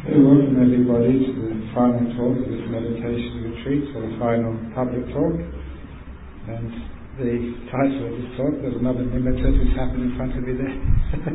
Welcome everybody to the final talk of this meditation retreat, or the final public talk. And the title of this talk, there's another nimitta who's happened in front of me there.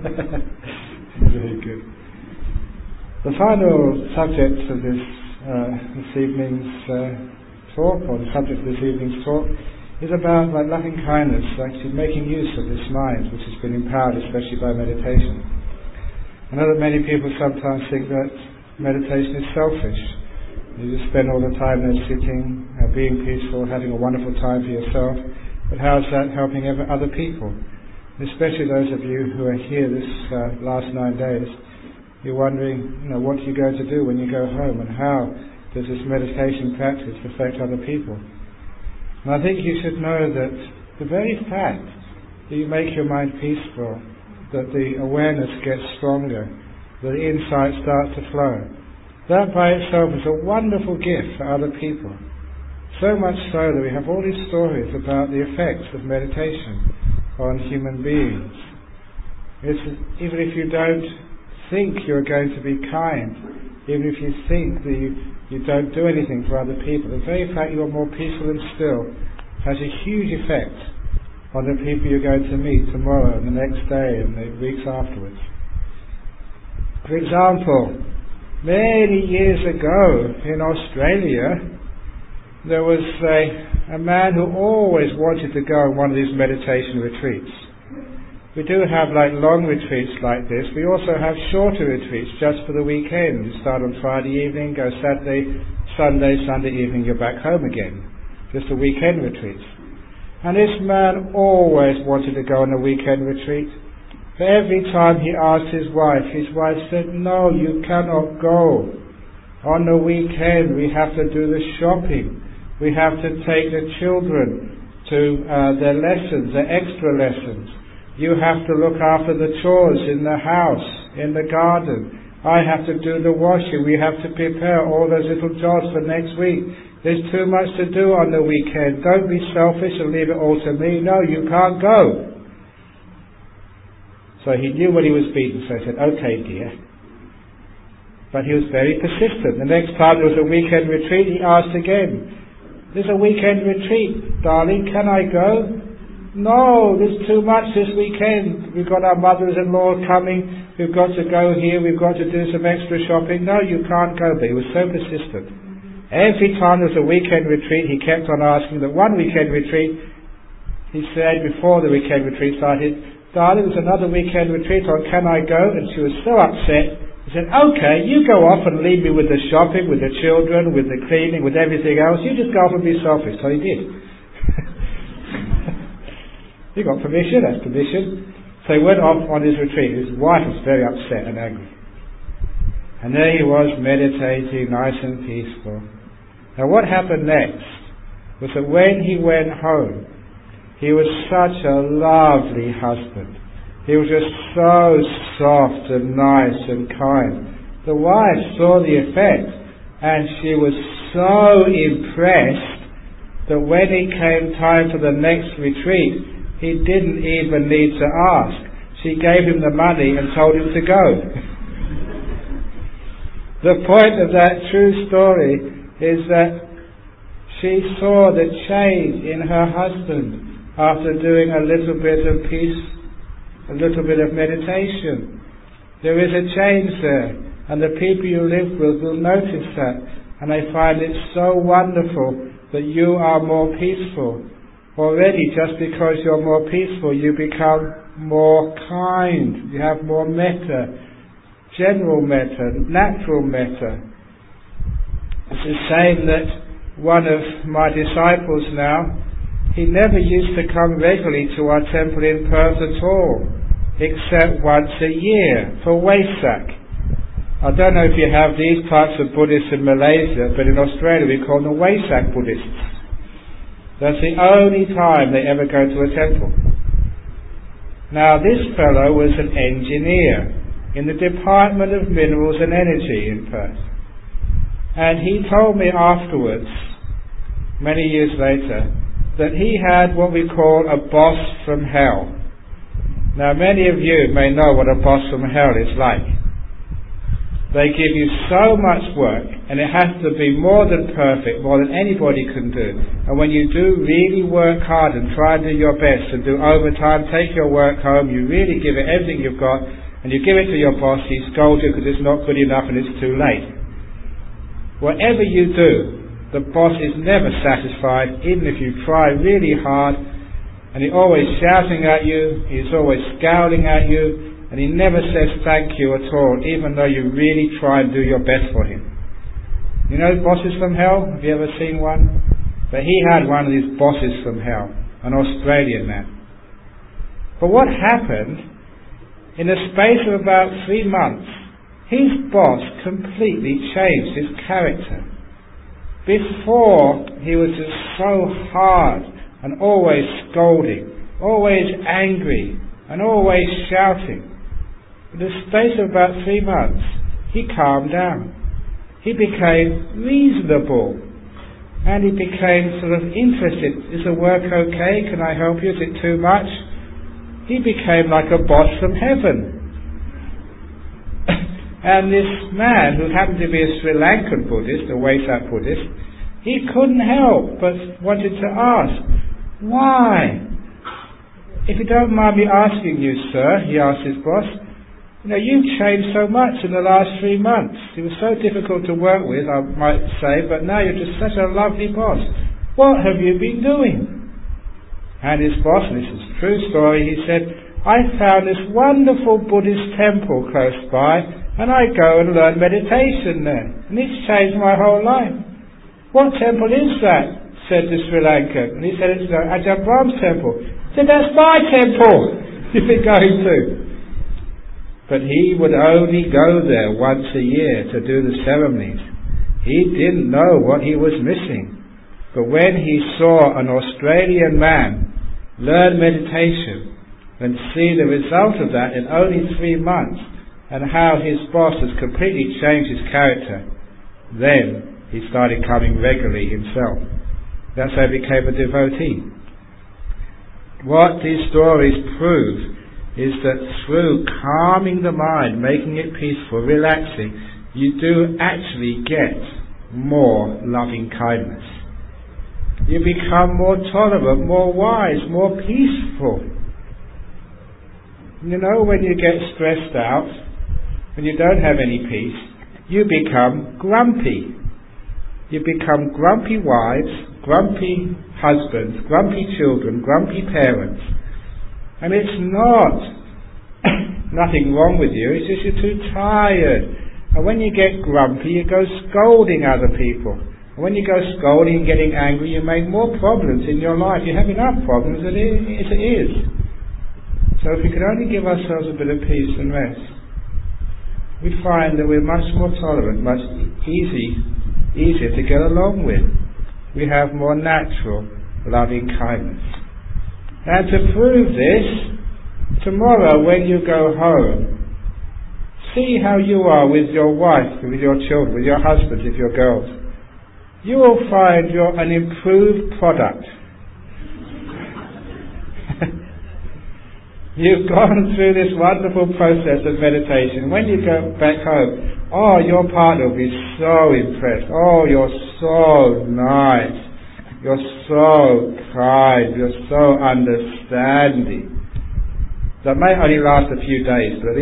Very good. The final subject of this evening's talk, or the subject of this evening's talk, is about loving kindness, actually making use of this mind, which has been empowered especially by meditation. I know that many people sometimes think that meditation is selfish. You just spend all the time there sitting, being peaceful, having a wonderful time for yourself, but how is that helping other people? And especially those of you who are here this last 9 days, you're wondering, what are you going to do when you go home, and how does this meditation practice affect other people? And I think you should know that the very fact that you make your mind peaceful, that the awareness gets stronger, that the insights start to flow, that by itself is a wonderful gift for other people. So much so that we have all these stories about the effects of meditation on human beings. Even if you don't think you're going to be kind, even if you think that you don't do anything for other people, the very fact you're more peaceful and still has a huge effect on the people you're going to meet tomorrow and the next day and the weeks afterwards. For example, many years ago in Australia, there was a man who always wanted to go on one of these meditation retreats. We do have long retreats like this. We also have shorter retreats just for the weekend. You start on Friday evening, go Saturday, Sunday evening, you're back home again. Just a weekend retreat. And this man always wanted to go on a weekend retreat. But every time he asked his wife said, "No, you cannot go. On the weekend we have to do the shopping. We have to take the children to their lessons, their extra lessons. You have to look after the chores in the house, in the garden. I have to do the washing. We have to prepare all those little jobs for next week. There's too much to do on the weekend. Don't be selfish and leave it all to me. No, you can't go." So he knew when he was beaten, so he said, "Okay, dear." But he was very persistent. The next time there was a weekend retreat, he asked again, "There's a weekend retreat, darling, can I go?" "No, there's too much this weekend. We've got our mothers-in-law coming. We've got to go here. We've got to do some extra shopping." "No, you can't go." But he was so persistent. Every time there was a weekend retreat, he kept on asking. That one weekend retreat, he said before the weekend retreat started, "Darling, there's another weekend retreat on, can I go?" And she was so upset. He said, "Okay, you go off and leave me with the shopping, with the children, with the cleaning, with everything else. You just go off and be selfish." So he did. He got permission, that's permission. So he went off on his retreat. His wife was very upset and angry. And there he was meditating, nice and peaceful. Now what happened next was that when he went home, he was such a lovely husband. He was just so soft and nice and kind. The wife saw the effect, and she was so impressed that when it came time for the next retreat, he didn't even need to ask. She gave him the money and told him to go. The point of that true story is that she saw the change in her husband after doing a little bit of peace, a little bit of meditation. There is a change there, and the people you live with will notice that, and they find it so wonderful that you are more peaceful. Already, just because you're more peaceful, you become more kind, you have more metta, general metta, natural metta. It's the same that one of my disciples now, he never used to come regularly to our temple in Perth at all, except once a year for Wesak. I don't know if you have these types of Buddhists in Malaysia, but in Australia we call them Wesak Buddhists. That's the only time they ever go to a temple. Now this fellow was an engineer in the Department of Minerals and Energy in Perth. And he told me afterwards, many years later, that he had what we call a boss from hell. Now many of you may know what a boss from hell is like. They give you so much work, and it has to be more than perfect, more than anybody can do. And when you do really work hard and try and do your best and do overtime, take your work home, you really give it everything you've got, and you give it to your boss, he scolds you because it's not good enough and it's too late. Whatever you do, the boss is never satisfied, even if you try really hard, and he's always shouting at you, he's always scowling at you, and he never says thank you at all, even though you really try and do your best for him. You know bosses from hell? Have you ever seen one? But he had one of these bosses from hell, an Australian man. But what happened, in the space of about 3 months, his boss completely changed his character. Before, he was just so hard and always scolding, always angry, and always shouting. In the space of about 3 months, he calmed down. He became reasonable. And he became sort of interested. Is the work okay? Can I help you? Is it too much? He became like a boss from heaven. And this man, who happened to be a Sri Lankan Buddhist, a Wesak Buddhist, he couldn't help but wanted to ask, why? If you don't mind me asking you, sir, he asked his boss, you've changed so much in the last 3 months. It was so difficult to work with, I might say, but now you're just such a lovely boss. What have you been doing? And his boss, and this is a true story, he said, I found this wonderful Buddhist temple close by, and I go and learn meditation there. And it's changed my whole life. What temple is that? Said the Sri Lankan. And he said, it's the Ajahn Brahm's temple. He said, that's my temple you've been going to. But he would only go there once a year to do the ceremonies. He didn't know what he was missing. But when he saw an Australian man learn meditation and see the result of that in only 3 months, and how his boss has completely changed his character, then he started coming regularly himself. That's how he became a devotee. What these stories prove is that through calming the mind, making it peaceful, relaxing, you do actually get more loving kindness. You become more tolerant, more wise, more peaceful. When you get stressed out, when you don't have any peace, you become grumpy. You become grumpy wives, grumpy husbands, grumpy children, grumpy parents. And it's not nothing wrong with you, it's just you're too tired. And when you get grumpy, you go scolding other people. And when you go scolding and getting angry, you make more problems in your life. You have enough problems as it is. So if we could only give ourselves a bit of peace and rest, we'd find that we're much more tolerant, much easier to get along with. We have more natural loving kindness. And to prove this, tomorrow when you go home, see how you are with your wife, with your children, with your husbands, with your girls. You will find you're an improved product. You've gone through this wonderful process of meditation. When you go back home, your partner will be so impressed. You're so nice. You're so kind. You're so understanding. That may only last a few days, but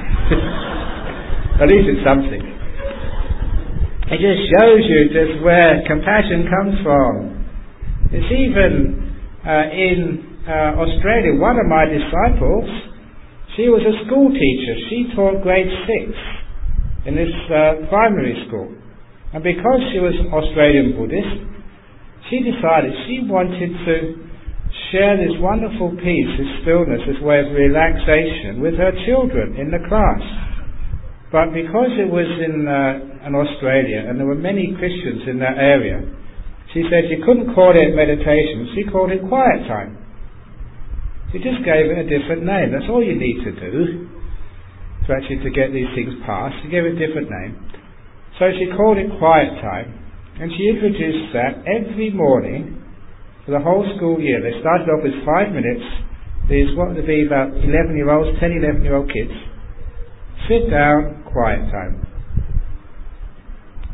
at least it's something. It just shows you just where compassion comes from. It's even in Australia, one of my disciples, she was a school teacher. She taught grade 6 in this primary school. And because she was Australian Buddhist, she decided she wanted to share this wonderful peace, this stillness, this way of relaxation with her children in the class. But because it was in Australia and there were many Christians in that area, she said she couldn't call it meditation, she called it quiet time. She just gave it a different name. That's all you need to do to get these things passed. She gave it a different name. So she called it quiet time, and she introduced that every morning for the whole school year. They started off with 5 minutes. These, what would be about 11-year-olds, 10, 11-year-old kids. Sit down, quiet time.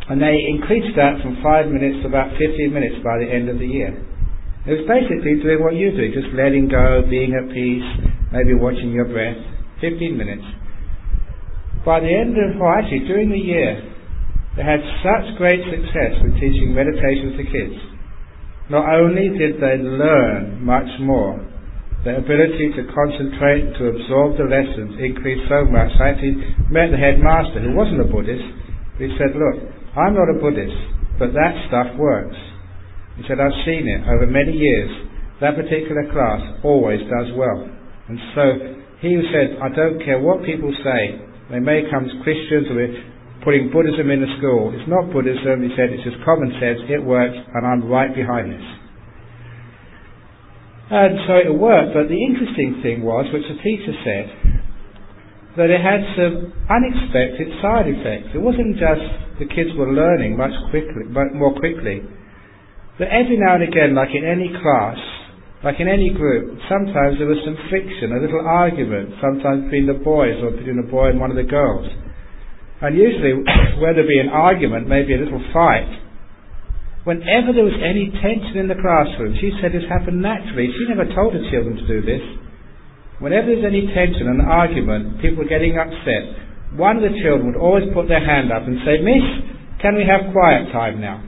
And they increased that from 5 minutes to about 15 minutes by the end of the year. It was basically doing what you do, just letting go, being at peace, maybe watching your breath, 15 minutes. By the end of, actually during the year, they had such great success with teaching meditation to kids. Not only did they learn much more, their ability to concentrate, to absorb the lessons increased so much. I actually met the headmaster, who wasn't a Buddhist. He said, look, I'm not a Buddhist, but that stuff works. He said, I've seen it over many years. That particular class always does well. And so he said, I don't care what people say. They may come as Christians, or we're putting Buddhism in the school. It's not Buddhism. He said, it's just common sense. It works, and I'm right behind this. And so it worked, but the interesting thing was, which the teacher said, that it had some unexpected side effects. It wasn't just the kids were learning much more quickly, but every now and again, like in any class, like in any group, sometimes there was some friction, a little argument, sometimes between the boys or between a boy and one of the girls. And usually, where there'd be an argument, maybe a little fight, whenever there was any tension in the classroom, she said this happened naturally. She never told her children to do this. Whenever there's any tension and argument, people were getting upset, one of the children would always put their hand up and say, Miss, can we have quiet time now?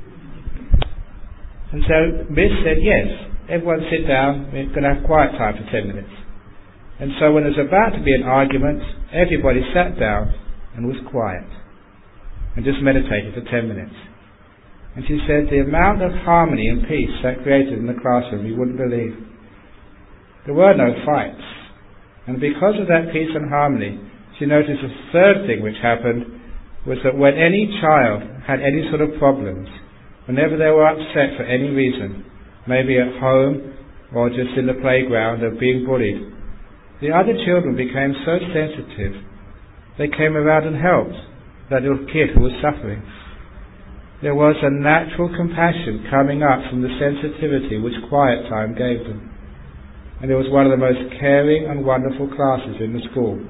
And so Miss said, yes, everyone sit down, we're going to have quiet time for 10 minutes. And so when there was about to be an argument, everybody sat down and was quiet and just meditated for 10 minutes. And she said the amount of harmony and peace that created in the classroom, you wouldn't believe. There were no fights. And because of that peace and harmony, she noticed the third thing which happened was that when any child had any sort of problems, whenever they were upset for any reason, maybe at home or just in the playground or being bullied, the other children became so sensitive, they came around and helped that little kid who was suffering. There was a natural compassion coming up from the sensitivity which quiet time gave them. And it was one of the most caring and wonderful classes in the school.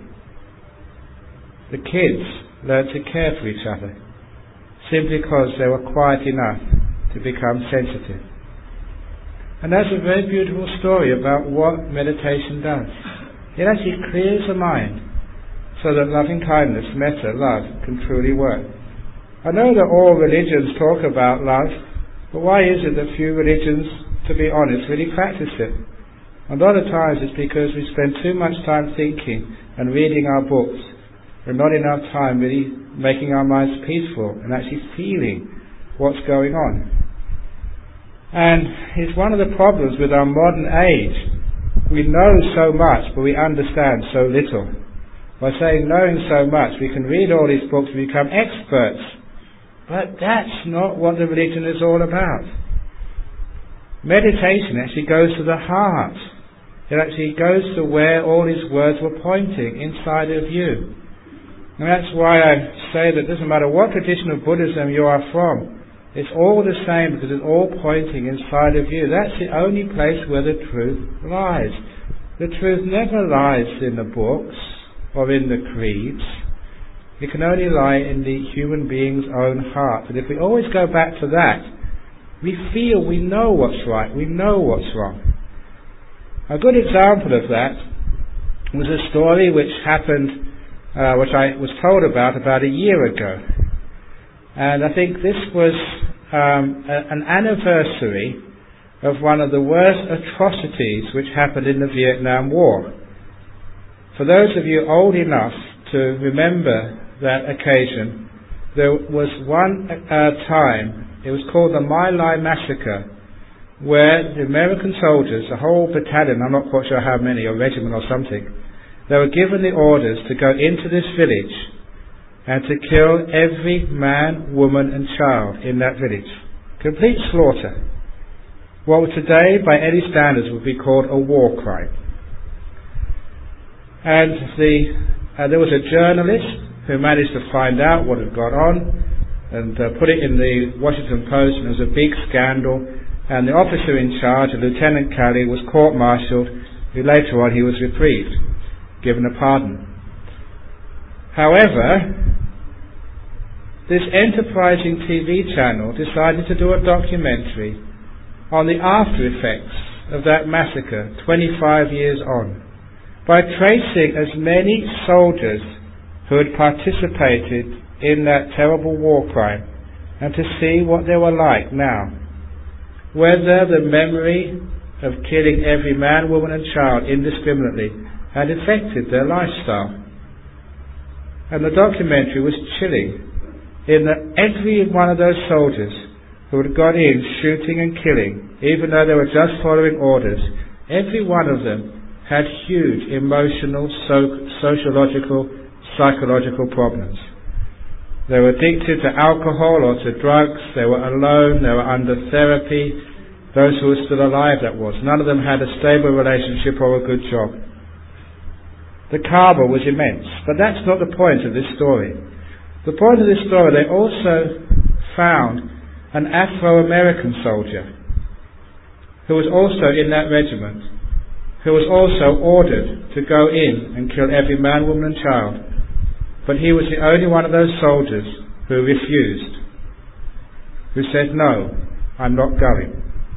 The kids learned to care for each other simply because they were quiet enough to become sensitive. And that's a very beautiful story about what meditation does. It actually clears the mind so that loving kindness, metta, love, can truly work. I know that all religions talk about love, but why is it that few religions, to be honest, really practice it? A lot of times it's because we spend too much time thinking and reading our books, and not enough time really making our minds peaceful and actually feeling what's going on. And it's one of the problems with our modern age. We know so much, but we understand so little. By saying knowing so much, we can read all these books and become experts. But that's not what the religion is all about. Meditation actually goes to the heart. It actually goes to where all his words were pointing, inside of you. And that's why I say that it doesn't matter what tradition of Buddhism you are from, it's all the same because it's all pointing inside of you. That's the only place where the truth lies. The truth never lies in the books or in the creeds. It can only lie in the human being's own heart. And if we always go back to that, we feel we know what's right, we know what's wrong. A good example of that was a story which happened, which I was told about a year ago. And I think this was an anniversary of one of the worst atrocities which happened in the Vietnam War. For those of you old enough to remember that occasion, there was one time, it was called the My Lai Massacre, where the American soldiers, a whole battalion, I'm not quite sure how many, or regiment or something, they were given the orders to go into this village and to kill every man, woman and child in that village. Complete slaughter. What today, by any standards, would be called a war crime. And there was a journalist who managed to find out what had gone on and put it in the Washington Post, and it was a big scandal. And the officer in charge, Lieutenant Kelly, was court-martialed, who later on he was reprieved, given a pardon. However, this enterprising TV channel decided to do a documentary on the after effects of that massacre 25 years on, by tracing as many soldiers who had participated in that terrible war crime, and to see what they were like now. Whether the memory of killing every man, woman and child indiscriminately had affected their lifestyle. And the documentary was chilling, in that every one of those soldiers who had gone in shooting and killing, even though they were just following orders, every one of them had huge emotional, sociological, psychological problems. They were addicted to alcohol or to drugs, they were alone, they were under therapy, those who were still alive that was. None of them had a stable relationship or a good job. The karma was immense, but that's not the point of this story. The point of this story, they also found an Afro-American soldier who was also in that regiment, who was also ordered to go in and kill every man, woman and child. But he was the only one of those soldiers who refused, who said, "No, I'm not going."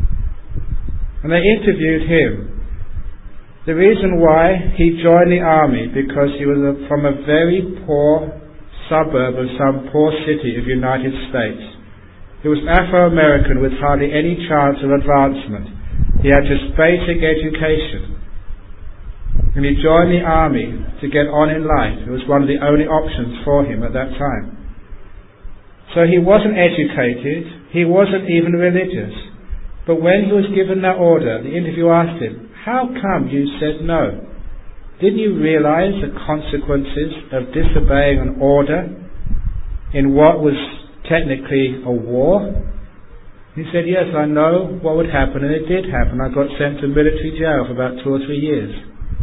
And they interviewed him. The reason why he joined the army, because he was from a very poor suburb of some poor city of the United States. He was Afro-American with hardly any chance of advancement. He had just basic education. And he joined the army to get on in life. It was one of the only options for him at that time. So he wasn't educated, he wasn't even religious. But when he was given that order, the interviewer asked him, "How come you said no? Didn't you realize the consequences of disobeying an order in what was technically a war?" He said, "Yes, I know what would happen," and it did happen. I got sent to military jail for about 2 or 3 years.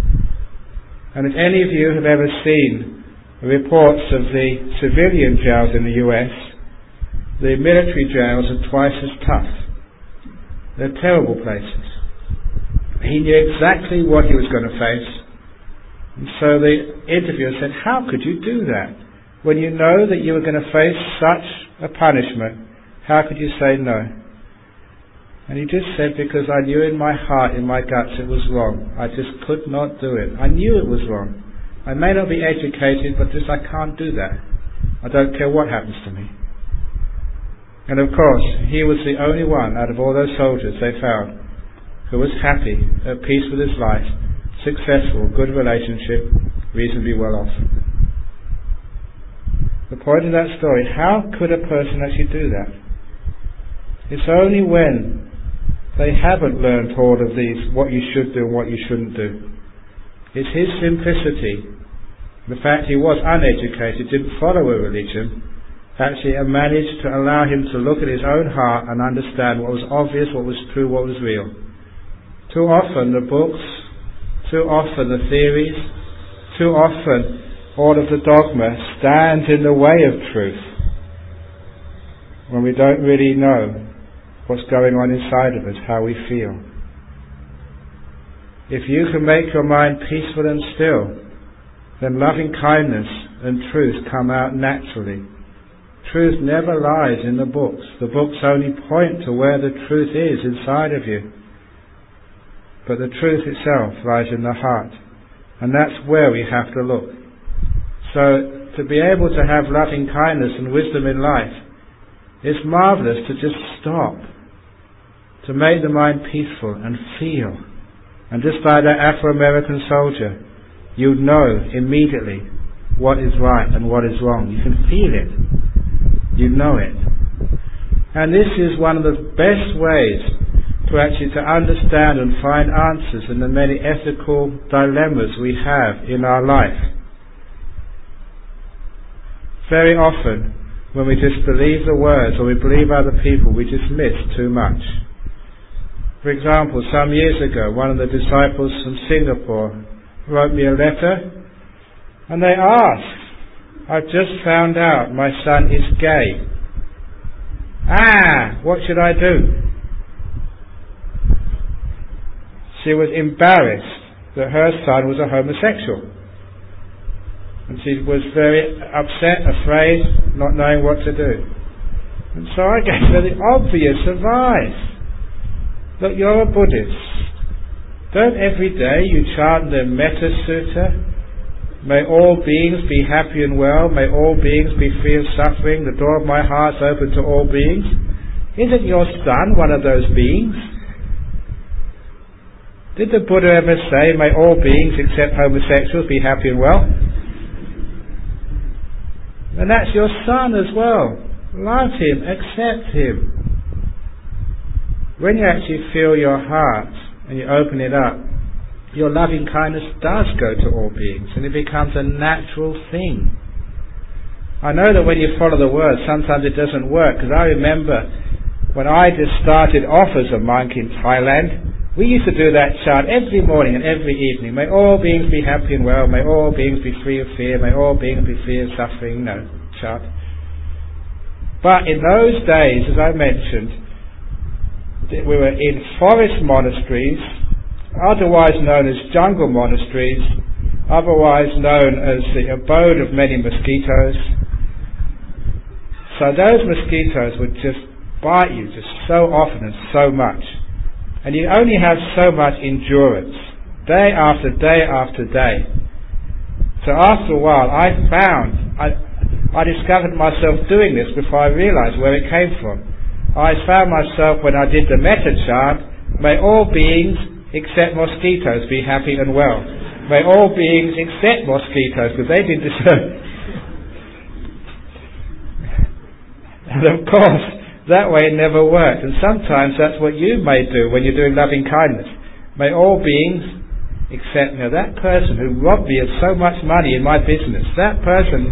And if any of you have ever seen reports of the civilian jails in the US, the military jails are twice as tough. They're terrible places. He knew exactly what he was going to face. And so the interviewer said, "How could you do that? When you know that you were going to face such a punishment, how could you say no?" And he just said, "Because I knew in my heart, in my guts, it was wrong. I just could not do it. I knew it was wrong. I may not be educated, but just I can't do that. I don't care what happens to me." And of course, he was the only one out of all those soldiers they found who was happy, at peace with his life, successful, good relationship, reasonably well off. The point of that story, how could a person actually do that? It's only when they haven't learned all of these, what you should do and what you shouldn't do. It's his simplicity, the fact he was uneducated, didn't follow a religion, actually managed to allow him to look at his own heart and understand what was obvious, what was true, what was real. Too often the books, too often the theories, too often all of the dogma stands in the way of truth when we don't really know what's going on inside of us, how we feel. If you can make your mind peaceful and still, then loving kindness and truth come out naturally. Truth never lies in the books. The books only point to where the truth is inside of you. But the truth itself lies in the heart. And that's where we have to look. So, to be able to have loving kindness and wisdom in life, it's marvelous to just stop, to make the mind peaceful and feel. And just like that Afro-American soldier, you know immediately what is right and what is wrong. You can feel it. You know it. And this is one of the best ways to actually to understand and find answers in the many ethical dilemmas we have in our life. Very often, when we just believe the words or we believe other people, we just miss too much. For example, some years ago, one of the disciples from Singapore wrote me a letter, and they asked, "I've just found out my son is gay. What should I do?" She was embarrassed that her son was a homosexual. And she was very upset, afraid, not knowing what to do. And so I gave her the obvious advice. Look, you're a Buddhist. Don't every day you chant the Metta Sutta? May all beings be happy and well. May all beings be free of suffering. The door of my heart is open to all beings. Isn't your son one of those beings? Did the Buddha ever say, may all beings except homosexuals be happy and well? And that's your son as well. Love him, accept him. When you actually feel your heart and you open it up, your loving kindness does go to all beings and it becomes a natural thing. I know that when you follow the word, sometimes it doesn't work, because I remember when I just started off as a monk in Thailand, we used to do that chant every morning and every evening. May all beings be happy and well. May all beings be free of fear. May all beings be free of suffering. No, chant. But in those days, as I mentioned, we were in forest monasteries, otherwise known as jungle monasteries, otherwise known as the abode of many mosquitoes. So those mosquitoes would just bite you just so often and so much. And you only have so much endurance, day after day after day. So after a while, I discovered myself doing this before I realized where it came from. I found myself, when I did the metta chant, may all beings except mosquitoes be happy and well. May all beings except mosquitoes, because they didn't deserve. And of course, that way it never worked. And sometimes that's what you may do when you're doing loving kindness. May all beings except that person who robbed me of so much money in my business, that person,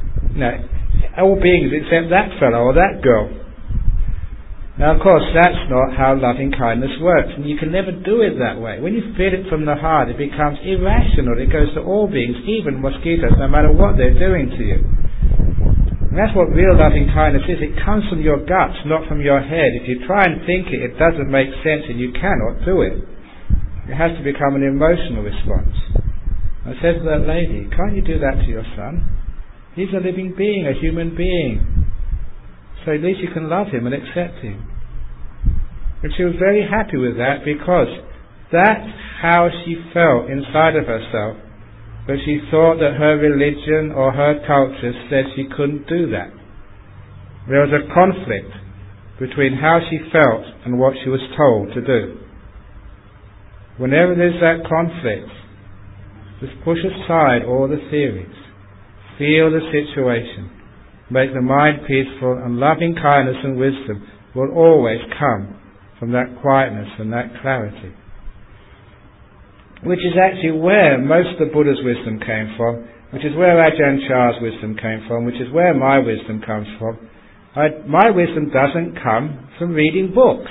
all beings except that fellow or that girl. Now, of course, that's not how loving kindness works, and you can never do it that way. When you feel it from the heart, it becomes irrational. It goes to all beings, even mosquitoes, no matter what they're doing to you. And that's what real loving kindness is. It comes from your guts, not from your head. If you try and think it, it doesn't make sense, and you cannot do it. It has to become an emotional response. I said to that lady, can't you do that to your son? He's a living being, a human being. So at least you can love him and accept him. And she was very happy with that, because that's how she felt inside of herself. But she thought that her religion or her culture said she couldn't do that. There was a conflict between how she felt and what she was told to do. Whenever there's that conflict, just push aside all the theories. Feel the situation. Make the mind peaceful, and loving kindness and wisdom will always come from that quietness and that clarity. Which is actually where most of the Buddha's wisdom came from, which is where Ajahn Chah's wisdom came from, which is where my wisdom comes from. My wisdom doesn't come from reading books.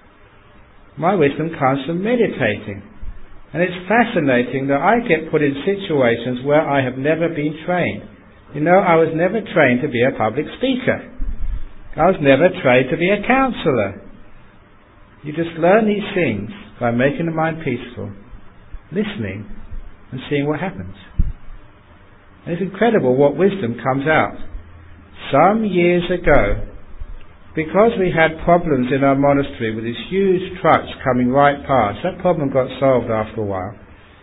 My wisdom comes from meditating. And it's fascinating that I get put in situations where I have never been trained. I was never trained to be a public speaker. I was never trained to be a counsellor. You just learn these things by making the mind peaceful, listening, and seeing what happens. And it's incredible what wisdom comes out. Some years ago, because we had problems in our monastery with these huge trucks coming right past, that problem got solved after a while.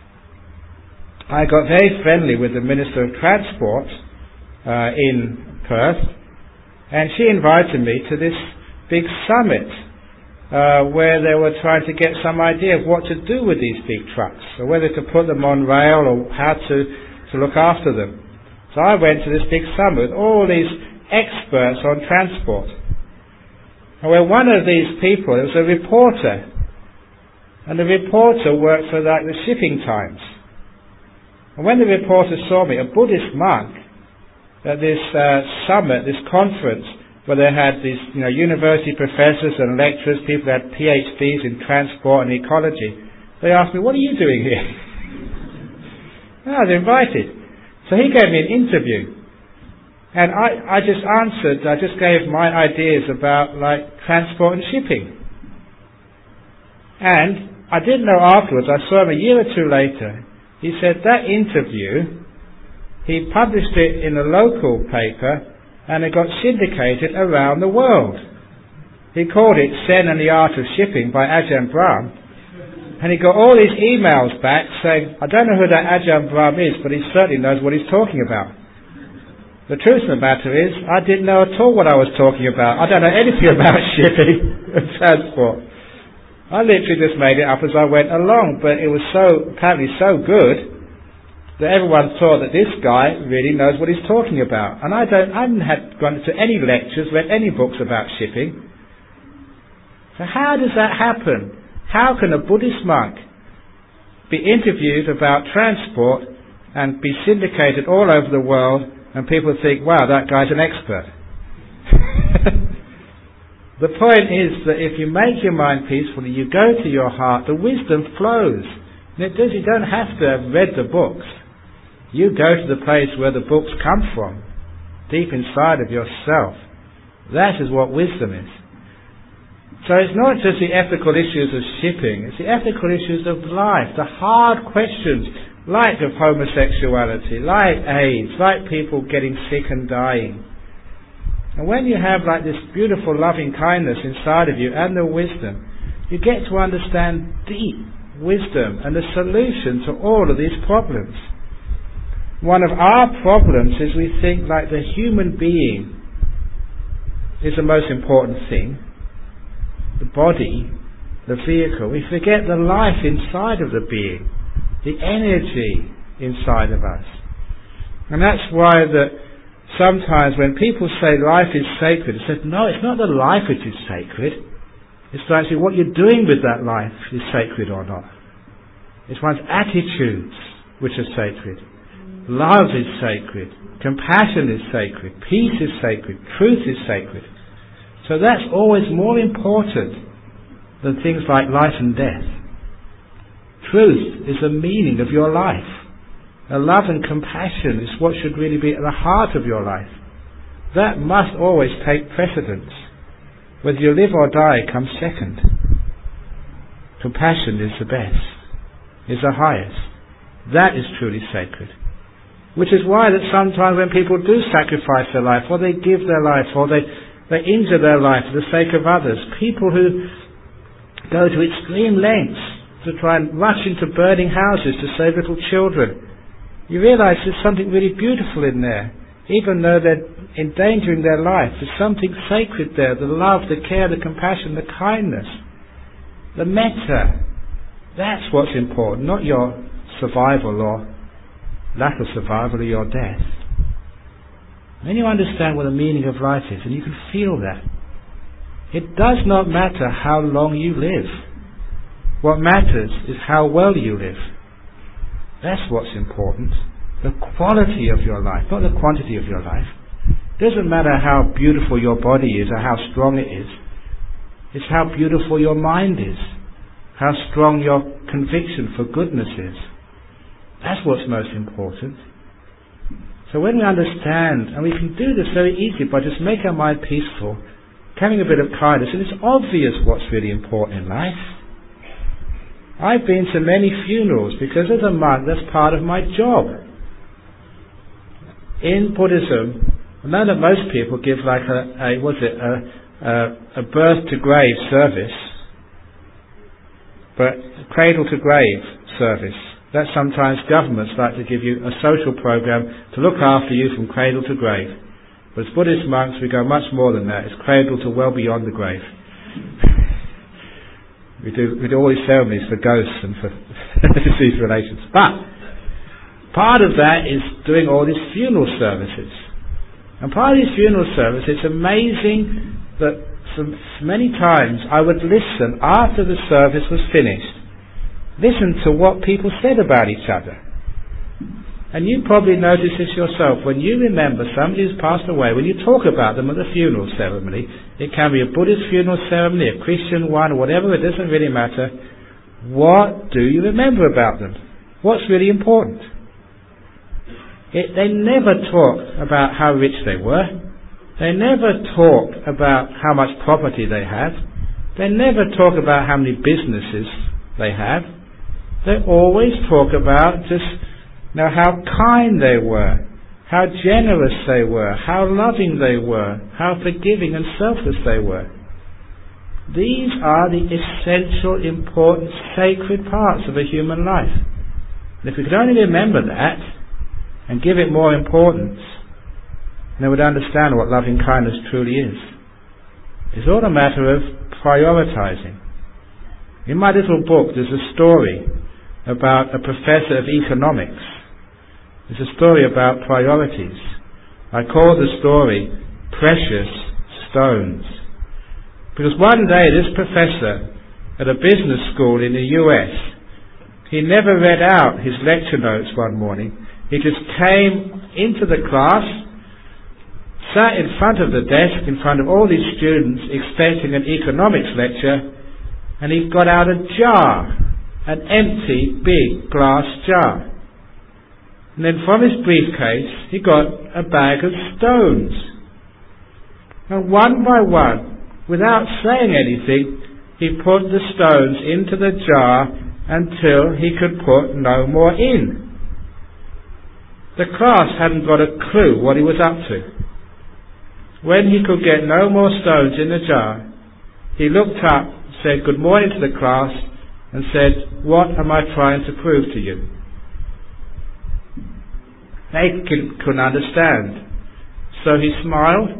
I got very friendly with the Minister of Transport in Perth, and she invited me to this big summit where they were trying to get some idea of what to do with these big trucks, or whether to put them on rail or how to look after them. So I went to this big summit with all these experts on transport. And where one of these people, it was a reporter, and the reporter worked for the shipping times. And when the reporter saw me, a Buddhist monk, at this summit, this conference, where they had these university professors and lecturers, people who had PhDs in transport and ecology, they asked me, what are you doing here? And I was invited. So he gave me an interview. And I just answered, I just gave my ideas about transport and shipping. And I didn't know afterwards, I saw him a year or two later, he said that interview he published it in a local paper and it got syndicated around the world. He called it Zen and the Art of Shipping by Ajahn Brahm, and he got all these emails back saying, I don't know who that Ajahn Brahm is, but he certainly knows what he's talking about. The truth of the matter is, I didn't know at all what I was talking about. I don't know anything about shipping and transport. I literally just made it up as I went along, but it was apparently so good that everyone thought that this guy really knows what he's talking about. And I hadn't gone to any lectures, read any books about shipping. So how does that happen? How can a Buddhist monk be interviewed about transport and be syndicated all over the world and people think, wow, that guy's an expert? The point is that if you make your mind peaceful, you go to your heart, the wisdom flows. And you don't have to have read the books. You go to the place where the books come from, deep inside of yourself. That is what wisdom is. So it's not just the ethical issues of shipping, it's the ethical issues of life, the hard questions, like of homosexuality, like AIDS, like people getting sick and dying. And when you have like this beautiful loving kindness inside of you and the wisdom, you get to understand deep wisdom and the solution to all of these problems. One of our problems is we think like the human being is the most important thing, the body, the vehicle. We forget the life inside of the being, the energy inside of us. And that's why that sometimes when people say life is sacred, it says, no, it's not the life which is sacred. It's actually what you're doing with that life is sacred or not. It's one's attitudes which are sacred. Love is sacred. Compassion is sacred. Peace is sacred. Truth is sacred. So that's always more important than things like life and death. Truth is the meaning of your life. Love and compassion is what should really be at the heart of your life. That must always take precedence. Whether you live or die comes second. Compassion is the best, is the highest. That is truly sacred. Which is why that sometimes when people do sacrifice their life, or they give their life, or they injure their life for the sake of others, people who go to extreme lengths to try and rush into burning houses to save little children, you realise there's something really beautiful in there. Even though they're endangering their life, there's something sacred there, the love, the care, the compassion, the kindness, the metta. That's what's important, not your survival or lack of survival or your death. When you understand what the meaning of life is, and you can feel that, it does not matter how long you live. What matters is how well you live. That's what's important. The quality of your life, not the quantity of your life. It doesn't matter how beautiful your body is or how strong it is. It's how beautiful your mind is, how strong your conviction for goodness is. That's what's most important. So when we understand, and we can do this very easily by just making our mind peaceful, having a bit of kindness, and it's obvious what's really important in life. I've been to many funerals because as a monk that's part of my job. In Buddhism, I know that most people give like a birth to grave service, but cradle to grave service. That sometimes governments like to give you a social program to look after you from cradle to grave. But as Buddhist monks we go much more than that. It's cradle to well beyond the grave. We do all these ceremonies for ghosts and for deceased relations. But part of that is doing all these funeral services. And part of these funeral services, it's amazing that many times I would listen after the service was finished. Listen to what people said about each other. And you probably notice this yourself. When you remember somebody who's passed away, when you talk about them at the funeral ceremony, it can be a Buddhist funeral ceremony, a Christian one, or whatever, it doesn't really matter. What do you remember about them? What's really important? They never talk about how rich they were. They never talk about how much property they have. They never talk about how many businesses they have. They always talk about just how kind they were, how generous they were, how loving they were, how forgiving and selfless they were. These are the essential, important, sacred parts of a human life. And if we could only remember that and give it more importance, then we'd understand what loving kindness truly is. It's all a matter of prioritizing. In my little book there's a story about a professor of economics. It's a story about priorities. I call the story Precious Stones. Because one day this professor at a business school in the US, he never read out his lecture notes one morning. He just came into the class, sat in front of the desk, in front of all these students expecting an economics lecture, and he got out a jar, an empty big glass jar. And then from his briefcase he got a bag of stones. And one by one, without saying anything, he put the stones into the jar until he could put no more in. The class hadn't got a clue what he was up to. When he could get no more stones in the jar, he looked up, said good morning to the class, and said, "What am I trying to prove to you?" They couldn't understand. So he smiled,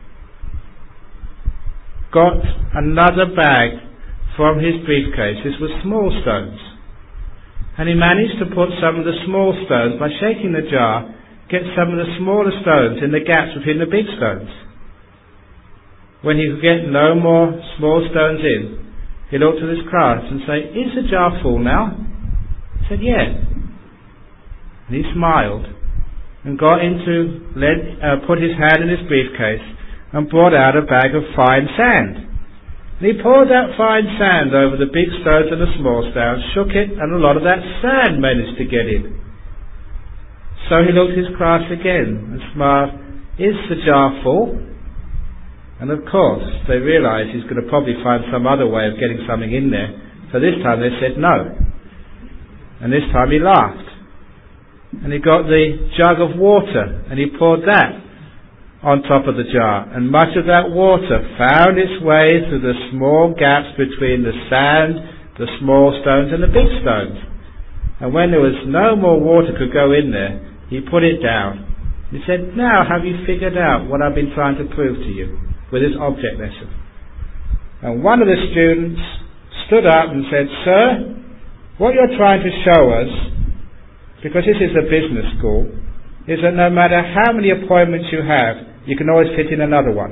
got another bag from his briefcase. This was small stones. And he managed to put some of the small stones, by shaking the jar, get some of the smaller stones in the gaps between the big stones. When he could get no more small stones in, he looked at his class and said, "Is the jar full now?" He said, "Yeah." And he smiled and got put his hand in his briefcase and brought out a bag of fine sand. And he poured that fine sand over the big stones and the small stones, shook it, and a lot of that sand managed to get in. So he looked at his class again and smiled, "Is the jar full?" And of course they realised he's going to probably find some other way of getting something in there. So this time they said no. And this time he laughed. And he got the jug of water and he poured that on top of the jar, and much of that water found its way through the small gaps between the sand, the small stones and the big stones. And when there was no more water could go in there, he put it down. He said, "Now have you figured out what I've been trying to prove to you with this object lesson?" And one of the students stood up and said, "Sir, what you're trying to show us, because this is a business school, is that no matter how many appointments you have, you can always fit in another one."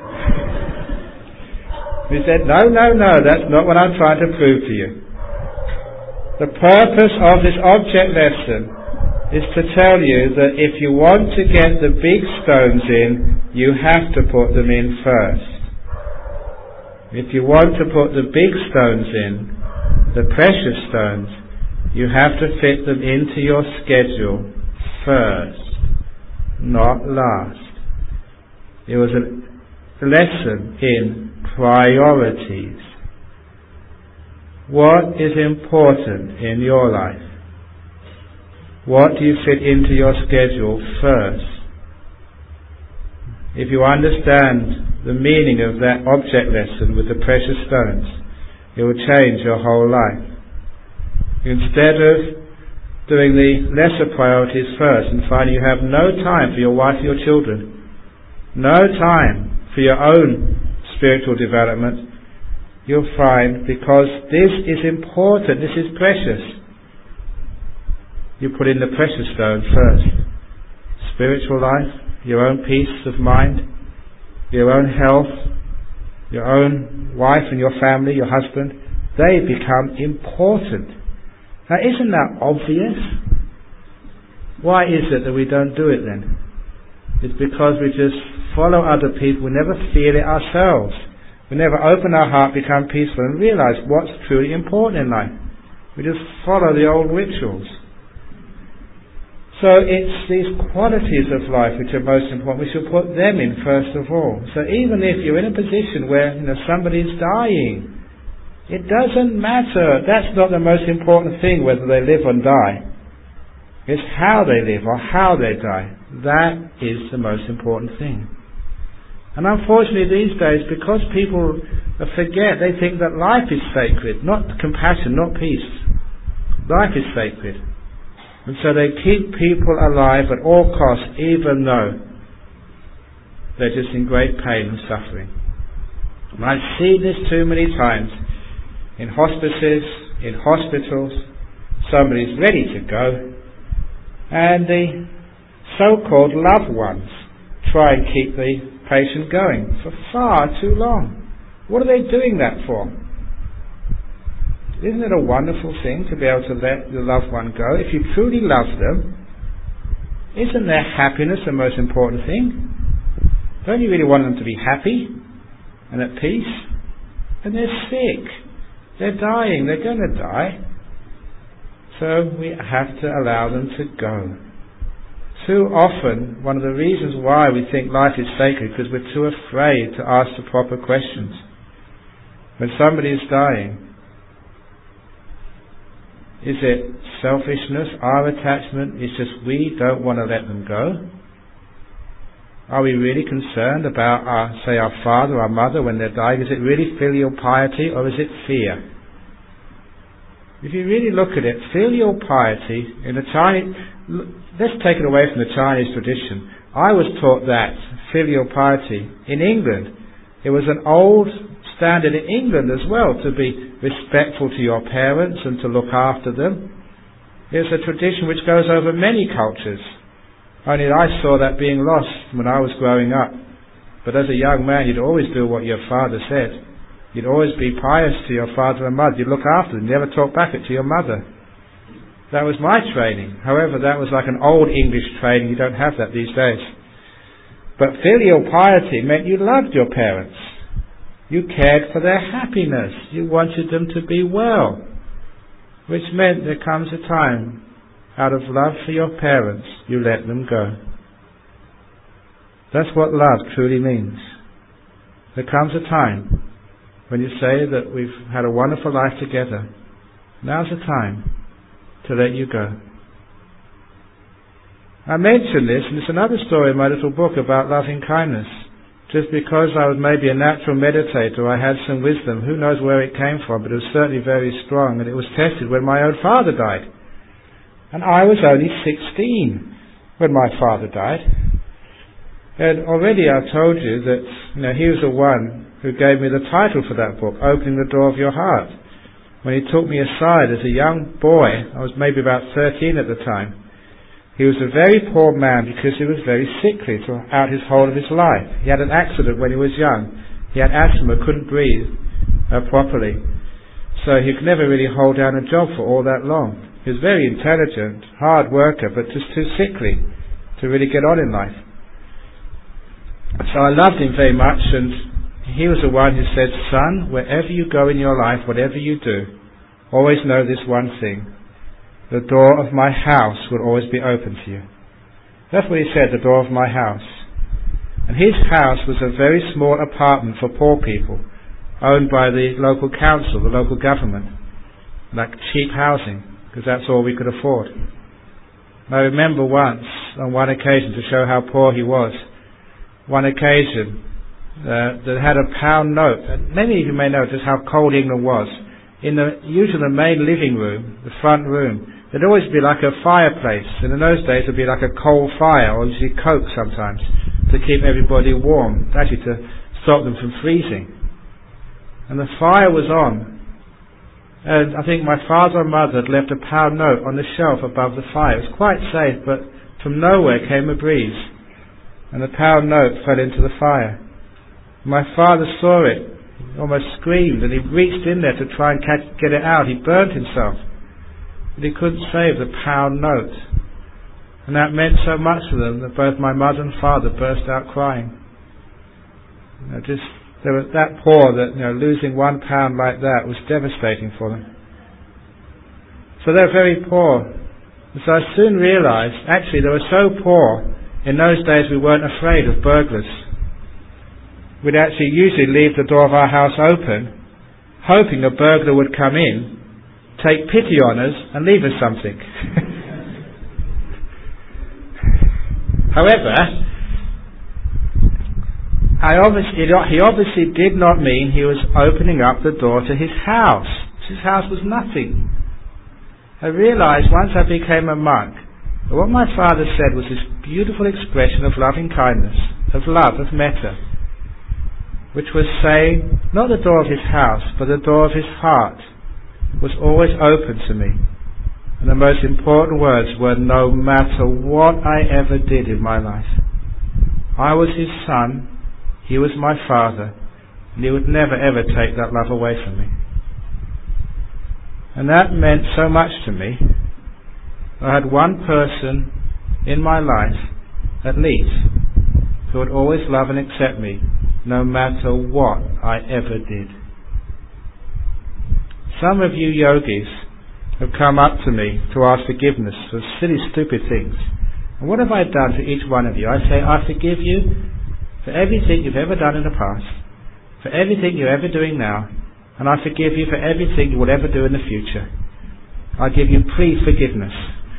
He said, no, that's not what I'm trying to prove to you. The purpose of this object lesson is to tell you that if you want to get the big stones in, you have to put them in first. If you want to put the big stones in, the precious stones, you have to fit them into your schedule first, not last. It was a lesson in priorities. What is important in your life? What do you fit into your schedule first? If you understand the meaning of that object lesson with the precious stones, it will change your whole life. Instead of doing the lesser priorities first and finding you have no time for your wife or your children, no time for your own spiritual development, you'll find, because this is important, this is precious, you put in the precious stone first. Spiritual life, your own peace of mind, your own health, your own wife and your family, your husband, they become important. Now, isn't that obvious? Why is it that we don't do it then? It's because we just follow other people, we never feel it ourselves. We never open our heart, become peaceful and realize what's truly important in life. We just follow the old rituals. So it's these qualities of life which are most important. We should put them in first of all. So even if you're in a position where somebody's dying, it doesn't matter. That's not the most important thing, whether they live or die. It's how they live or how they die. That is the most important thing. And unfortunately these days, because people forget, they think that life is sacred, not compassion, not peace. Life is sacred. And so they keep people alive at all costs, even though they're just in great pain and suffering. And I've seen this too many times in hospices, in hospitals. Somebody's ready to go, and the so-called loved ones try and keep the patient going for far too long. What are they doing that for? Isn't it a wonderful thing to be able to let the loved one go? If you truly love them, isn't their happiness the most important thing? Don't you really want them to be happy and at peace? And they're sick. They're dying. They're going to die. So we have to allow them to go. Too often, one of the reasons why we think life is sacred, because we're too afraid to ask the proper questions. When somebody is dying, is it selfishness, our attachment? It's just we don't want to let them go? Are we really concerned about our father, our mother when they're dying? Is it really filial piety or is it fear? If you really look at it, filial piety in the Chinese, let's take it away from the Chinese tradition. I was taught that filial piety in England. It was an old standard in England as well, to be respectful to your parents and to look after them. It's a tradition which goes over many cultures. Only I saw that being lost when I was growing up. But as a young man, you'd always do what your father said. You'd always be pious to your father and mother. You'd look after them. You never talk back it to your mother. That was my training. However, that was like an old English training. You don't have that these days. But filial piety meant you loved your parents. You cared for their happiness. You wanted them to be well. Which meant there comes a time, out of love for your parents, you let them go. That's what love truly means. There comes a time when you say that we've had a wonderful life together. Now's the time to let you go. I mention this, and it's another story in my little book about loving kindness. Just because I was maybe a natural meditator, I had some wisdom. Who knows where it came from, but it was certainly very strong, and it was tested when my own father died. And I was only 16 when my father died. And already I've told you that he was the one who gave me the title for that book, Opening the Door of Your Heart. When he took me aside as a young boy, I was maybe about 13 at the time, he was a very poor man because he was very sickly throughout his whole of his life. He had an accident when he was young. He had asthma, couldn't breathe properly. So he could never really hold down a job for all that long. He was very intelligent, hard worker, but just too sickly to really get on in life. So I loved him very much, and he was the one who said, "Son, wherever you go in your life, whatever you do, always know this one thing. The door of my house will always be open to you." That's what he said, the door of my house. And his house was a very small apartment for poor people, owned by the local council, the local government, like cheap housing, because that's all we could afford. And I remember once, on one occasion, to show how poor he was, one occasion, that had a £1 note. And many of you may know just how cold England was. Usually the main living room, the front room, there'd always be like a fireplace. And in those days it'd be like a coal fire, or usually coke sometimes, to keep everybody warm, actually to stop them from freezing. And the fire was on. And I think my father and mother had left a £1 note on the shelf above the fire. It was quite safe, but from nowhere came a breeze, and the £1 note fell into the fire. My father saw it, he almost screamed, and he reached in there to try and get it out. He burnt himself, but he couldn't save the £1 note. And that meant so much to them that both my mother and father burst out crying. They were that poor that losing £1 like that was devastating for them. So they were very poor. And so I soon realized, actually they were so poor, in those days we weren't afraid of burglars. We'd actually usually leave the door of our house open, hoping a burglar would come in, take pity on us, and leave us something. However, he obviously did not mean he was opening up the door to his house. His house was nothing. I realized once I became a monk that what my father said was this beautiful expression of loving kindness, of love, of metta, which was saying, not the door of his house, but the door of his heart was always open to me. And the most important words were, no matter what I ever did in my life, I was his son, he was my father, and he would never ever take that love away from me. And that meant so much to me. I had one person in my life, at least, who would always love and accept me, no matter what I ever did. Some of you yogis have come up to me to ask forgiveness for silly, stupid things. And what have I done to each one of you? I say, I forgive you for everything you've ever done in the past, for everything you're ever doing now, and I forgive you for everything you will ever do in the future. I give you pre-forgiveness.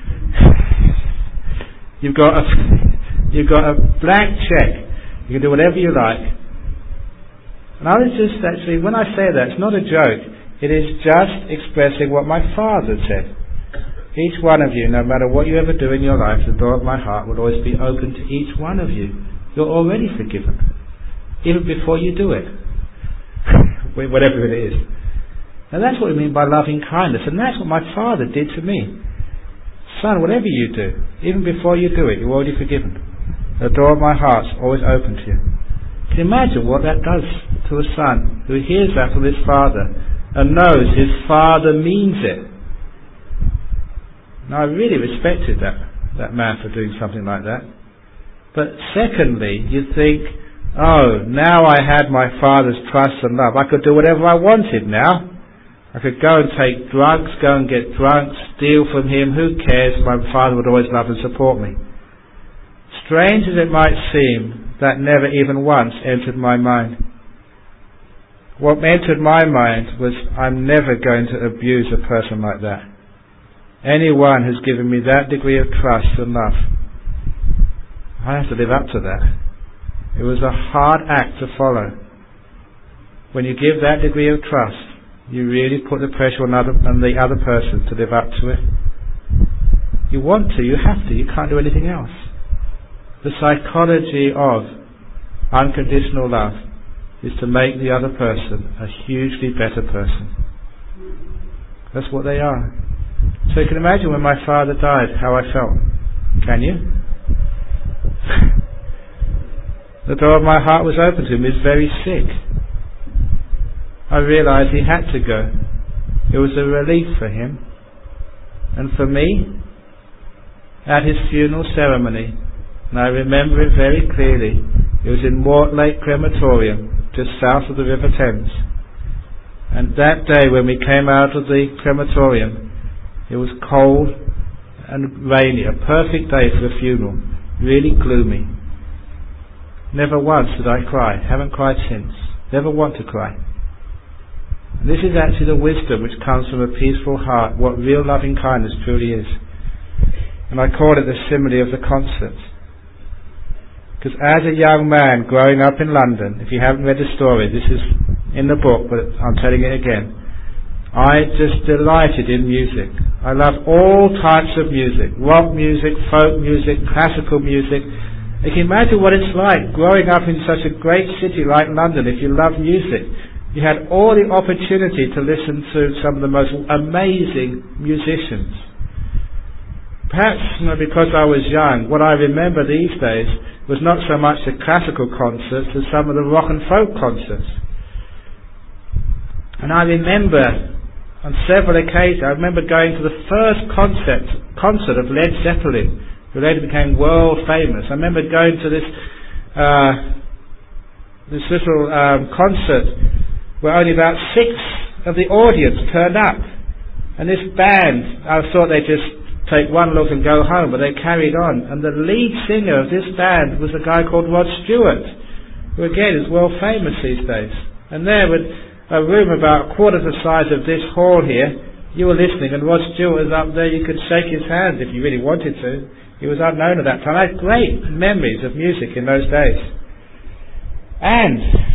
You've got a blank check. You can do whatever you like. And I was just actually, when I say that, it's not a joke. It is just expressing what my father said. Each one of you, no matter what you ever do in your life, the door of my heart would always be open to each one of you. You're already forgiven, even before you do it, whatever it is. And that's what we mean by loving kindness, and that's what my father did to me. Son, whatever you do, even before you do it, you're already forgiven. The door of my heart's always open to you. Can you imagine what that does to a son who hears that from his father and knows his father means it? Now, I really respected that man for doing something like that. But secondly, you think, oh, now I had my father's trust and love. I could do whatever I wanted now. I could go and take drugs, go and get drunk, steal from him. Who cares? My father would always love and support me. Strange as it might seem, that never even once entered my mind. What entered my mind was, I'm never going to abuse a person like that. Anyone who's given me that degree of trust and love, I have to live up to that. It was a hard act to follow. When you give that degree of trust, you really put the pressure on the other person to live up to it. You want to, you have to, you can't do anything else. The psychology of unconditional love is to make the other person a hugely better person. That's what they are. So you can imagine when my father died, how I felt. Can you? The door of my heart was open to him. He was very sick. I realized he had to go. It was a relief for him. And for me, at his funeral ceremony, and I remember it very clearly, it was in Mortlake Crematorium, just south of the River Thames. And that day when we came out of the crematorium, it was cold and rainy, a perfect day for a funeral, really gloomy. Never once did I cry, haven't cried since, never want to cry. And this is actually the wisdom which comes from a peaceful heart, what real loving kindness truly is. And I call it the simile of the concert. Because as a young man growing up in London, if you haven't read the story, this is in the book, but I'm telling it again, I just delighted in music. I loved all types of music, rock music, folk music, classical music. You can imagine what it's like growing up in such a great city like London. If you love music, you had all the opportunity to listen to some of the most amazing musicians. Perhaps because I was young, what I remember these days was not so much the classical concerts as some of the rock and folk concerts. And I remember on several occasions, I remember going to the first concert of Led Zeppelin, who later became world famous. I remember going to this little concert where only about 6 of the audience turned up. And this band, I thought they'd just take one look and go home, but they carried on. And the lead singer of this band was a guy called Rod Stewart, who again is world famous these days. And there, with a room about a quarter the size of this hall here, You were listening, and Rod Stewart was up there. You could shake his hand if you really wanted to. He was unknown at that time. I had great memories of music in those days. And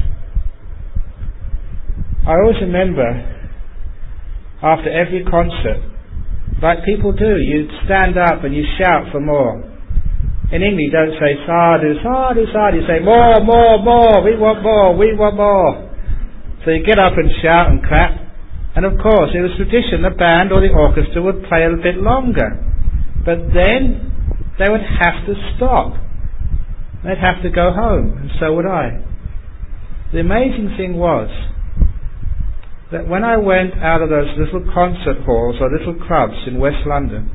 I always remember, after every concert, like people do, you stand up and you shout for more. In English, you don't say sadhu, sadhu, sadhu. You say more, more, more. We want more. We want more. So you get up and shout and clap. And of course, it was tradition, the band or the orchestra would play a bit longer. But then they would have to stop. They'd have to go home, and so would I. The amazing thing was that when I went out of those little concert halls or little clubs in West London,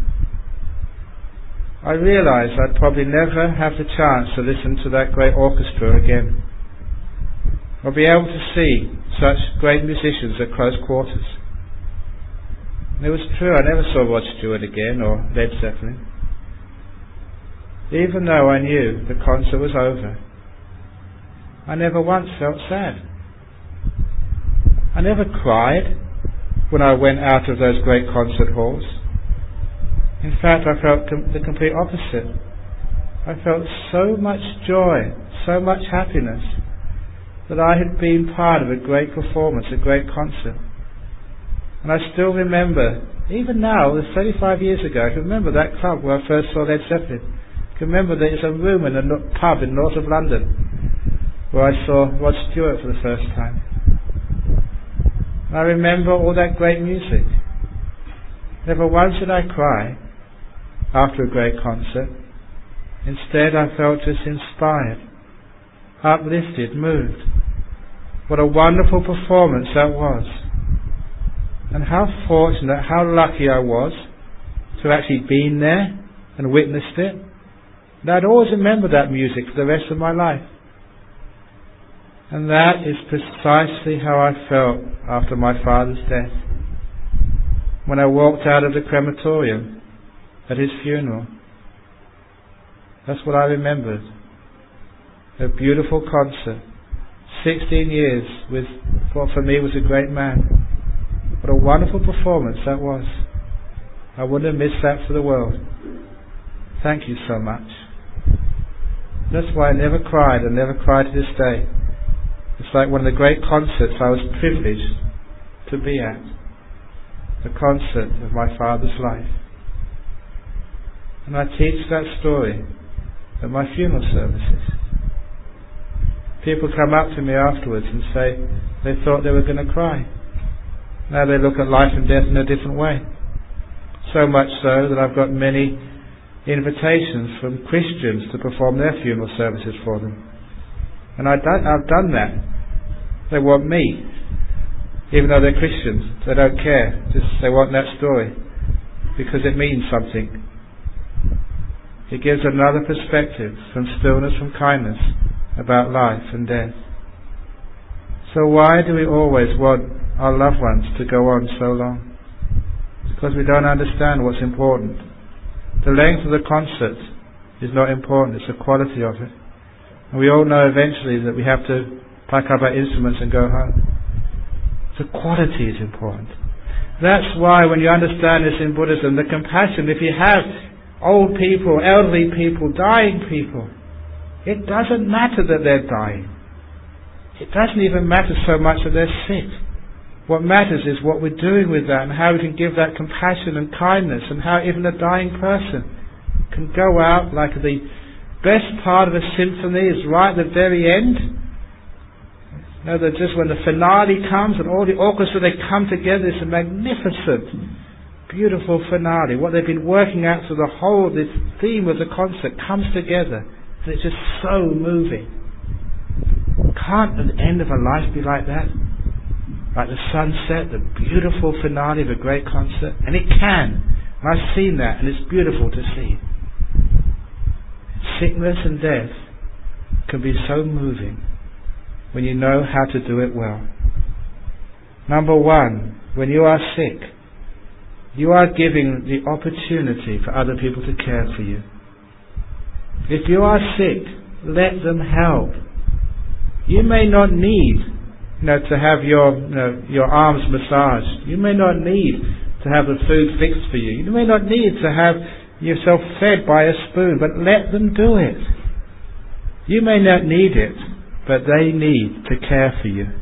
I realised I'd probably never have the chance to listen to that great orchestra again, or be able to see such great musicians at close quarters. And it was true, I never saw Rod Stewart again, or Led Zeppelin. Even though I knew the concert was over, I never once felt sad. I never cried when I went out of those great concert halls. In fact, I felt the complete opposite. I felt so much joy, so much happiness, that I had been part of a great performance, a great concert. And I still remember, even now, it was 35 years ago, I can remember that club where I first saw Led Zeppelin. I can remember there's a room in a pub in north of London where I saw Rod Stewart for the first time. And I remember all that great music. Never once did I cry after a great concert. Instead, I felt just inspired, uplifted, moved. What a wonderful performance that was. And how fortunate, how lucky I was to have actually been there and witnessed it. And I'd always remember that music for the rest of my life. And that is precisely how I felt after my father's death. When I walked out of the crematorium at his funeral, that's what I remembered. A beautiful concert. 16 years with what for me was a great man. What a wonderful performance that was. I wouldn't have missed that for the world. Thank you so much. That's why I never cried and never cry to this day. It's like one of the great concerts I was privileged to be at. The concert of my father's life. And I teach that story at my funeral services. People come up to me afterwards and say they thought they were going to cry. Now they look at life and death in a different way. So much so that I've got many invitations from Christians to perform their funeral services for them. And I've done that. They want me. Even though they're Christians, they don't care. Just they want that story because it means something. It gives another perspective, from stillness, from kindness, about life and death. So why do we always want our loved ones to go on so long? Because we don't understand what's important. The length of the concert is not important, it's the quality of it. And we all know eventually that we have to pack up our instruments and go home. The quality is important. That's why when you understand this in Buddhism, the compassion, if you have old people, elderly people, dying people, it doesn't matter that they're dying. It doesn't even matter so much that they're sick. What matters is what we're doing with that and how we can give that compassion and kindness, and how even a dying person can go out like the best part of a symphony is right at the very end. You know, that just when the finale comes and all the orchestra, they come together, it's a magnificent, beautiful finale. What they've been working out through the whole, this theme of the concert comes together. And it's just so moving. Can't the end of a life be like that? Like the sunset, the beautiful finale of a great concert? And it can. And I've seen that, and it's beautiful to see. Sickness and death can be so moving when you know how to do it well. Number one, when you are sick, you are giving the opportunity for other people to care for you. If you are sick, let them help. You may not need to have your arms massaged. You may not need to have the food fixed for you. You may not need to have yourself fed by a spoon, but let them do it. You may not need it, but they need to care for you.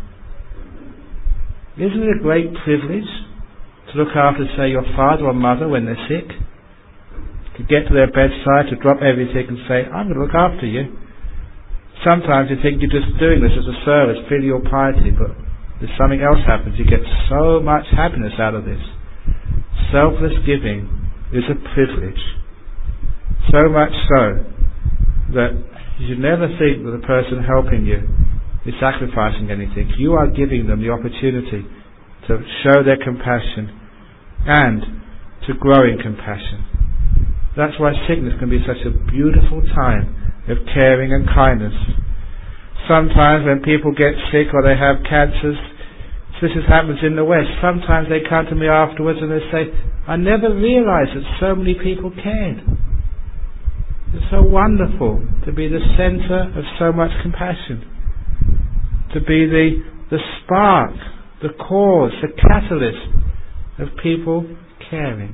Isn't it a great privilege to look after, say, your father or mother when they're sick? To get to their bedside, to drop everything and say, I'm going to look after you. Sometimes you think you're just doing this as a service, filial piety, but there's something else happens. You get so much happiness out of this. Selfless giving is a privilege. So much so that you should never think that the person helping you is sacrificing anything. You are giving them the opportunity to show their compassion and to grow in compassion. That's why sickness can be such a beautiful time of caring and kindness. Sometimes when people get sick or they have cancers, this happens in the West, sometimes they come to me afterwards and they say, I never realized that so many people cared. It's so wonderful to be the center of so much compassion, to be the spark, the cause, the catalyst of people caring.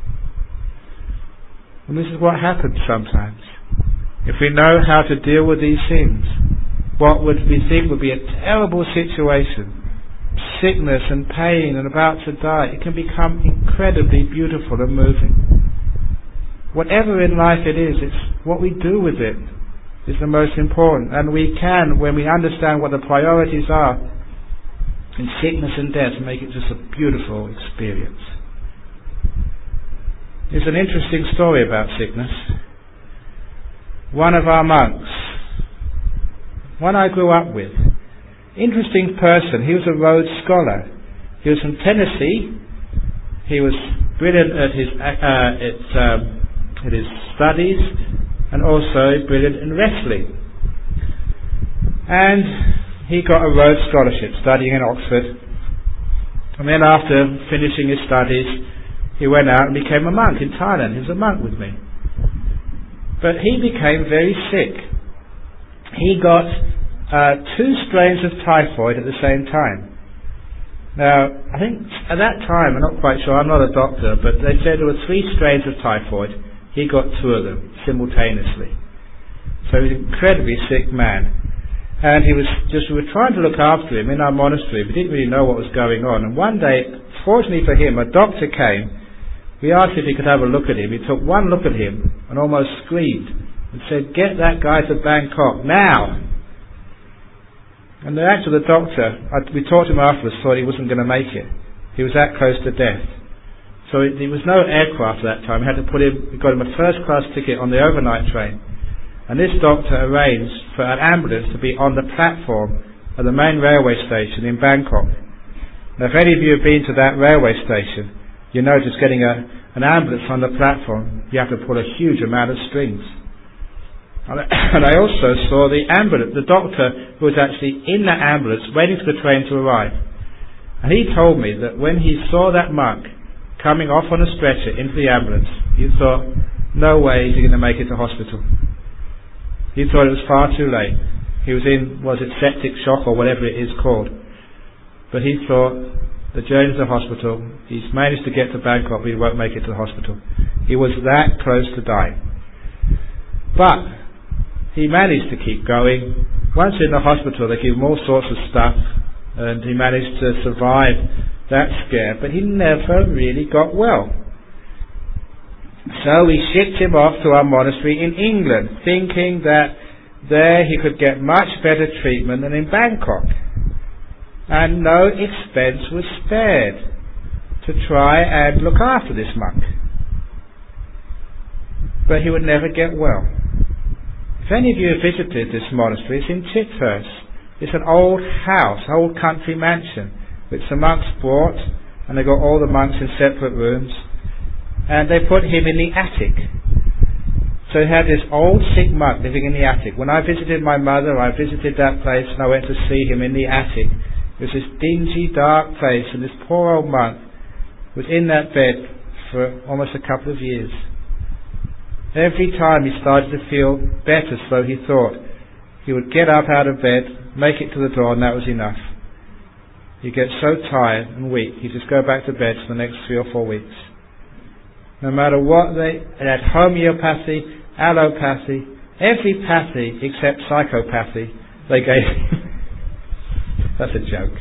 And this is what happens sometimes. If we know how to deal with these things, what would we think would be a terrible situation, sickness and pain and about to die, it can become incredibly beautiful and moving. Whatever in life it is, it's what we do with it is the most important. And we can, when we understand what the priorities are, in sickness and death, make it just a beautiful experience. There's an interesting story about sickness. One of our monks, one I grew up with, interesting person. He was a Rhodes Scholar. He was from Tennessee. He was brilliant at his studies and also brilliant in wrestling. And he got a Rhodes Scholarship studying in Oxford. And then after finishing his studies, he went out and became a monk in Thailand. He was a monk with me. But he became very sick. He got 2 strains of typhoid at the same time. Now, I think at that time, I'm not quite sure, I'm not a doctor, but they said there were 3 strains of typhoid. He got 2 of them simultaneously. So he was an incredibly sick man. And we were trying to look after him in our monastery. We didn't really know what was going on. And one day, fortunately for him, a doctor came. We asked if he could have a look at him. He took one look at him and almost screamed and said, "Get that guy to Bangkok, now!" And the doctor, we talked to him afterwards, thought he wasn't going to make it. He was that close to death. So there was no aircraft at that time. We got him a first-class ticket on the overnight train. And this doctor arranged for an ambulance to be on the platform at the main railway station in Bangkok. Now, if any of you have been to that railway station, you know just getting an ambulance on the platform, you have to pull a huge amount of strings. And I also saw the doctor who was actually in that ambulance waiting for the train to arrive. And he told me that when he saw that monk coming off on a stretcher into the ambulance, he thought, no way is he going to make it to hospital. He thought it was far too late. He was in, septic shock or whatever it is called. But he thought, the journey to the hospital, he's managed to get to Bangkok, but he won't make it to the hospital. He was that close to dying. But he managed to keep going. Once in the hospital, they gave him all sorts of stuff, and he managed to survive that scare, but he never really got well. So we shipped him off to our monastery in England, thinking that there he could get much better treatment than in Bangkok. And no expense was spared to try and look after this monk. But he would never get well. If any of you have visited this monastery, it's in Chithurst. It's an old house, old country mansion, which the monks bought, and they got all the monks in separate rooms. And they put him in the attic. So he had this old sick monk living in the attic. When I visited my mother, I visited that place and I went to see him in the attic. It was this dingy, dark place, and this poor old monk was in that bed for almost a couple of years. Every time he started to feel better, so he thought, he would get up out of bed, make it to the door, and that was enough. he gets so tired and weak, he just go back to bed for the next 3 or 4 weeks. No matter what they had, homeopathy, allopathy, every pathy except psychopathy, they gave him. That's a joke.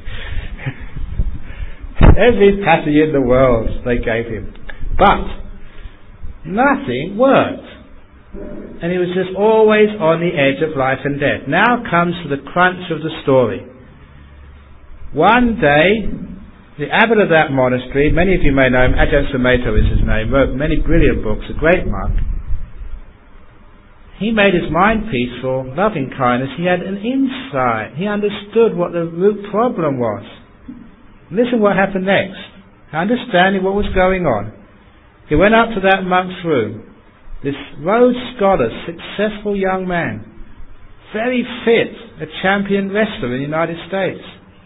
Every pathy in the world they gave him. But nothing worked. And he was just always on the edge of life and death. Now comes to the crunch of the story. One day, the abbot of that monastery, many of you may know him, Ajahn Sumedho is his name, wrote many brilliant books, a great monk. He made his mind peaceful, loving kindness. He had an insight. He understood what the root problem was. Listen what happened next. Understanding what was going on. He went up to that monk's room. This Rhodes Scholar, successful young man, very fit, a champion wrestler in the United States.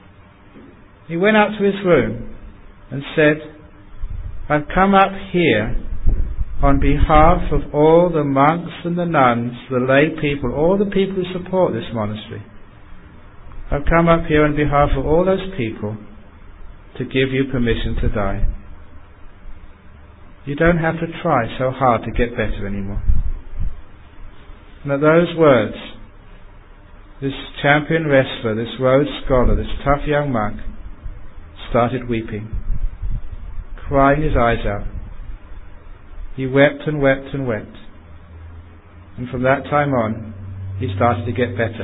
He went up to his room and said, I've come up here on behalf of all the monks and the nuns, the lay people, all the people who support this monastery. I've come up here on behalf of all those people to give you permission to die. You don't have to try so hard to get better anymore. And at those words, this champion wrestler, this Rhodes Scholar, this tough young monk, started weeping, crying his eyes out. He wept and wept and wept. And from that time on, he started to get better.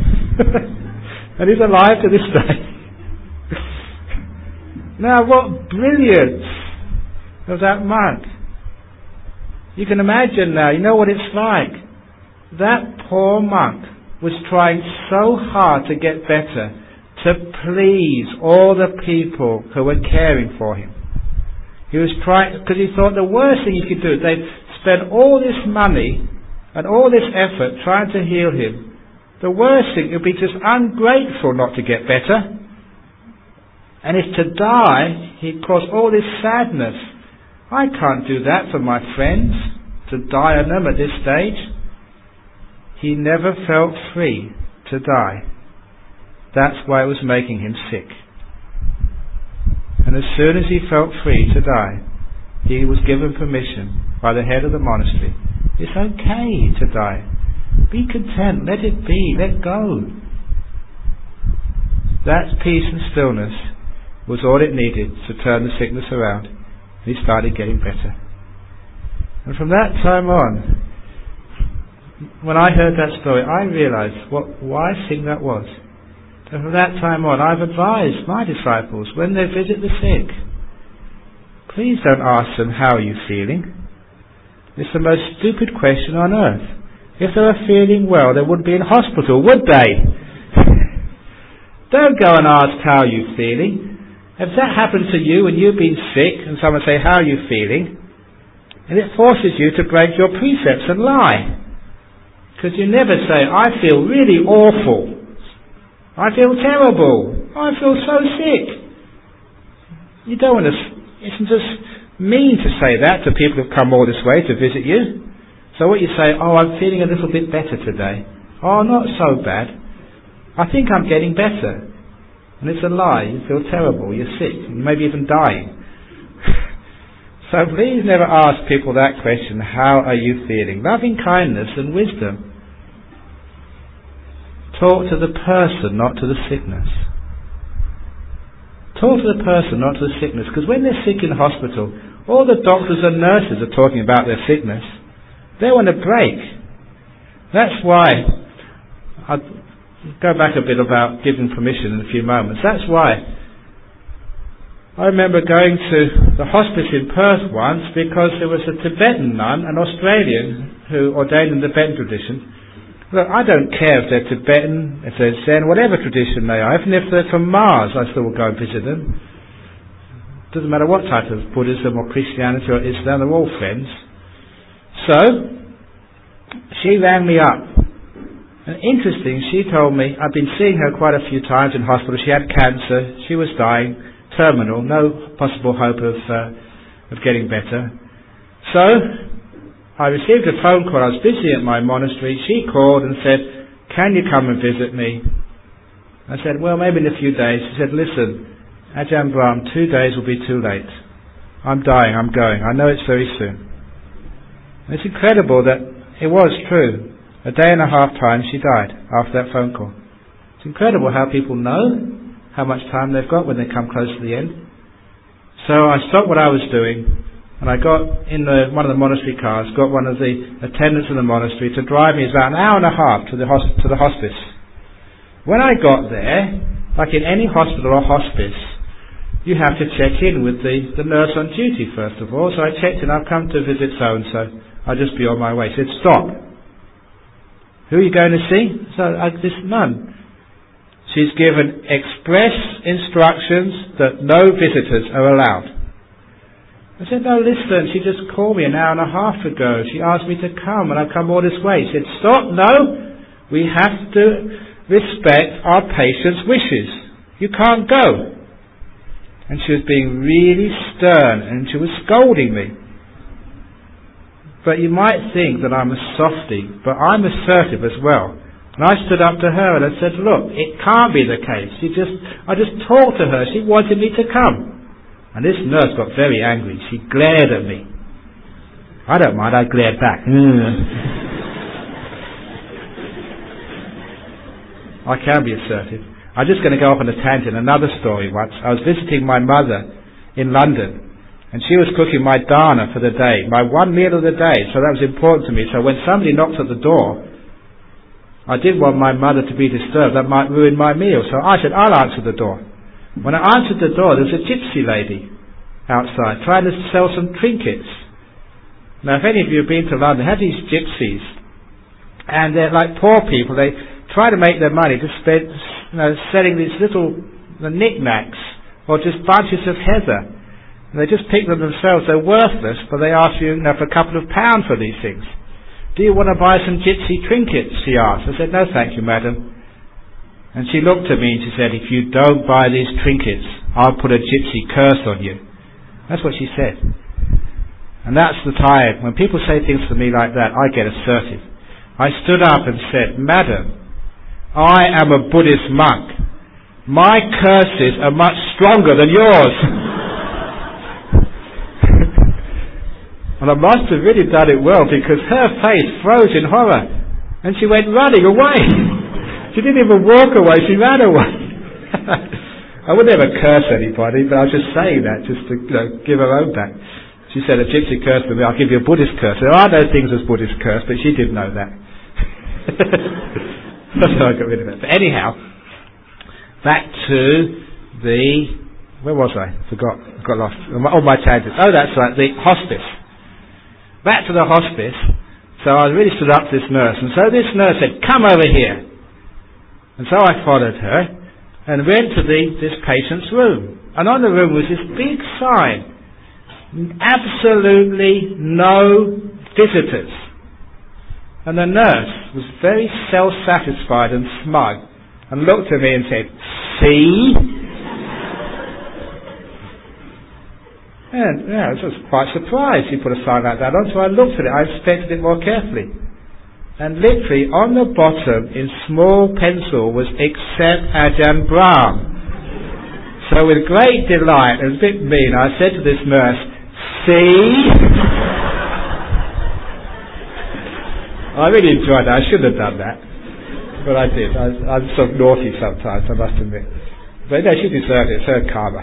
And he's alive to this day. Now, what brilliance of that monk. You can imagine now, you know what it's like. That poor monk was trying so hard to get better, to please all the people who were caring for him. He was trying, because he thought the worst thing he could do, they'd spend all this money and all this effort trying to heal him. The worst thing would be just ungrateful not to get better. And if to die, he'd cause all this sadness. I can't do that for my friends, to die on them at this stage. He never felt free to die. That's why it was making him sick. And as soon as he felt free to die, he was given permission by the head of the monastery. It's okay to die. Be content, let it be, let go. That peace and stillness was all it needed to turn the sickness around. He started getting better. And from that time on, when I heard that story, I realized what wise thing that was. And from that time on, I've advised my disciples, when they visit the sick, please don't ask them, how are you feeling? It's the most stupid question on earth. If they were feeling well, they wouldn't be in hospital, would they? Don't go and ask, how are you feeling? If that happened to you and you've been sick and someone say, how are you feeling? And it forces you to break your precepts and lie. Because you never say, I feel really awful. I feel terrible. I feel so sick. You don't want to, it's just mean to say that to people who've come all this way to visit you. So what you say, oh, I'm feeling a little bit better today. Oh, not so bad. I think I'm getting better. And it's a lie. You feel terrible. You're sick. You may be even dying. So please never ask people that question, how are you feeling? Loving kindness and wisdom. Talk to the person, not to the sickness. Talk to the person, not to the sickness. Because when they're sick in hospital, all the doctors and nurses are talking about their sickness. They want a break. That's why, I'll go back a bit about giving permission in a few moments. That's why I remember going to the hospice in Perth once, because there was a Tibetan nun, an Australian, who ordained in the Tibetan tradition. Look, I don't care if they're Tibetan, if they're Zen, whatever tradition they are. Even if they're from Mars, I still will go and visit them. Doesn't matter what type of Buddhism or Christianity or Islam, they're all friends. So, she rang me up. And interesting, she told me, I've been seeing her quite a few times in hospital. She had cancer, she was dying, terminal, no possible hope of getting better. So, I received a phone call. I was busy at my monastery. She called and said, can you come and visit me? I said, well, maybe in a few days. She said, listen, Ajahn Brahm, 2 days will be too late. I'm dying, I'm going. I know it's very soon. And it's incredible that it was true. A day and a half time she died after that phone call. It's incredible how people know how much time they've got when they come close to the end. So I stopped what I was doing and I got in one of the monastery cars, got one of the attendants of the monastery to drive me about an hour and a half to the hospice. When I got there, like in any hospital or hospice, you have to check in with the nurse on duty first of all. So I checked in, I've come to visit so-and-so, I'll just be on my way. She said, stop. Who are you going to see? So this nun. She's given express instructions that no visitors are allowed. I said, no, listen, she just called me an hour and a half ago. She asked me to come and I've come all this way. She said, stop, no, we have to respect our patient's wishes. You can't go. And she was being really stern and she was scolding me. But you might think that I'm a softie, but I'm assertive as well. And I stood up to her and I said, look, it can't be the case. I just talked to her. She wanted me to come. And this nurse got very angry. She glared at me. I don't mind, I glared back. I can be assertive. I'm just going to go off on a tangent. Another story once. I was visiting my mother in London. And she was cooking my dana for the day, my one meal of the day. So that was important to me. So when somebody knocked at the door, I didn't want my mother to be disturbed. That might ruin my meal. So I said, I'll answer the door. When I answered the door, there was a gypsy lady outside trying to sell some trinkets. Now, if any of you have been to London, they have these gypsies, and they're like poor people. They try to make their money to spend, selling these little knickknacks or just bunches of heather. And they just pick them themselves. They're worthless, but they ask you, for a couple of pounds for these things. Do you want to buy some gypsy trinkets? She asked. I said, no, thank you, madam. And she looked at me and she said, if you don't buy these trinkets, I'll put a gypsy curse on you. That's what she said. And that's the time, when people say things to me like that, I get assertive. I stood up and said, madam, I am a Buddhist monk. My curses are much stronger than yours. And I must have really done it well because her face froze in horror and she went running away. She didn't even walk away, she ran away. I would never curse anybody, but I was just saying that just to give her own back. She said, a gypsy curse with me, I'll give you a Buddhist curse. There are no things as Buddhist curse, but she didn't know that. That's how I got rid of it. But anyhow, back to where was I? Got lost. Oh, my tangent. Oh, that's right, the hospice. Back to the hospice. So I really stood up to this nurse, and so this nurse said, come over here. And so I followed her and went to this patient's room. And on the room was this big sign, absolutely no visitors. And the nurse was very self-satisfied and smug and looked at me and said, see? And I was quite surprised she put a sign like that on, so I looked at it, I inspected it more carefully. And literally on the bottom in small pencil was except Ajahn Brahm. So with great delight, it was a bit mean, I said to this nurse, see? I really enjoyed that. I shouldn't have done that. But I did. I'm sort of naughty sometimes, I must admit. But no, she deserved it. It's her karma.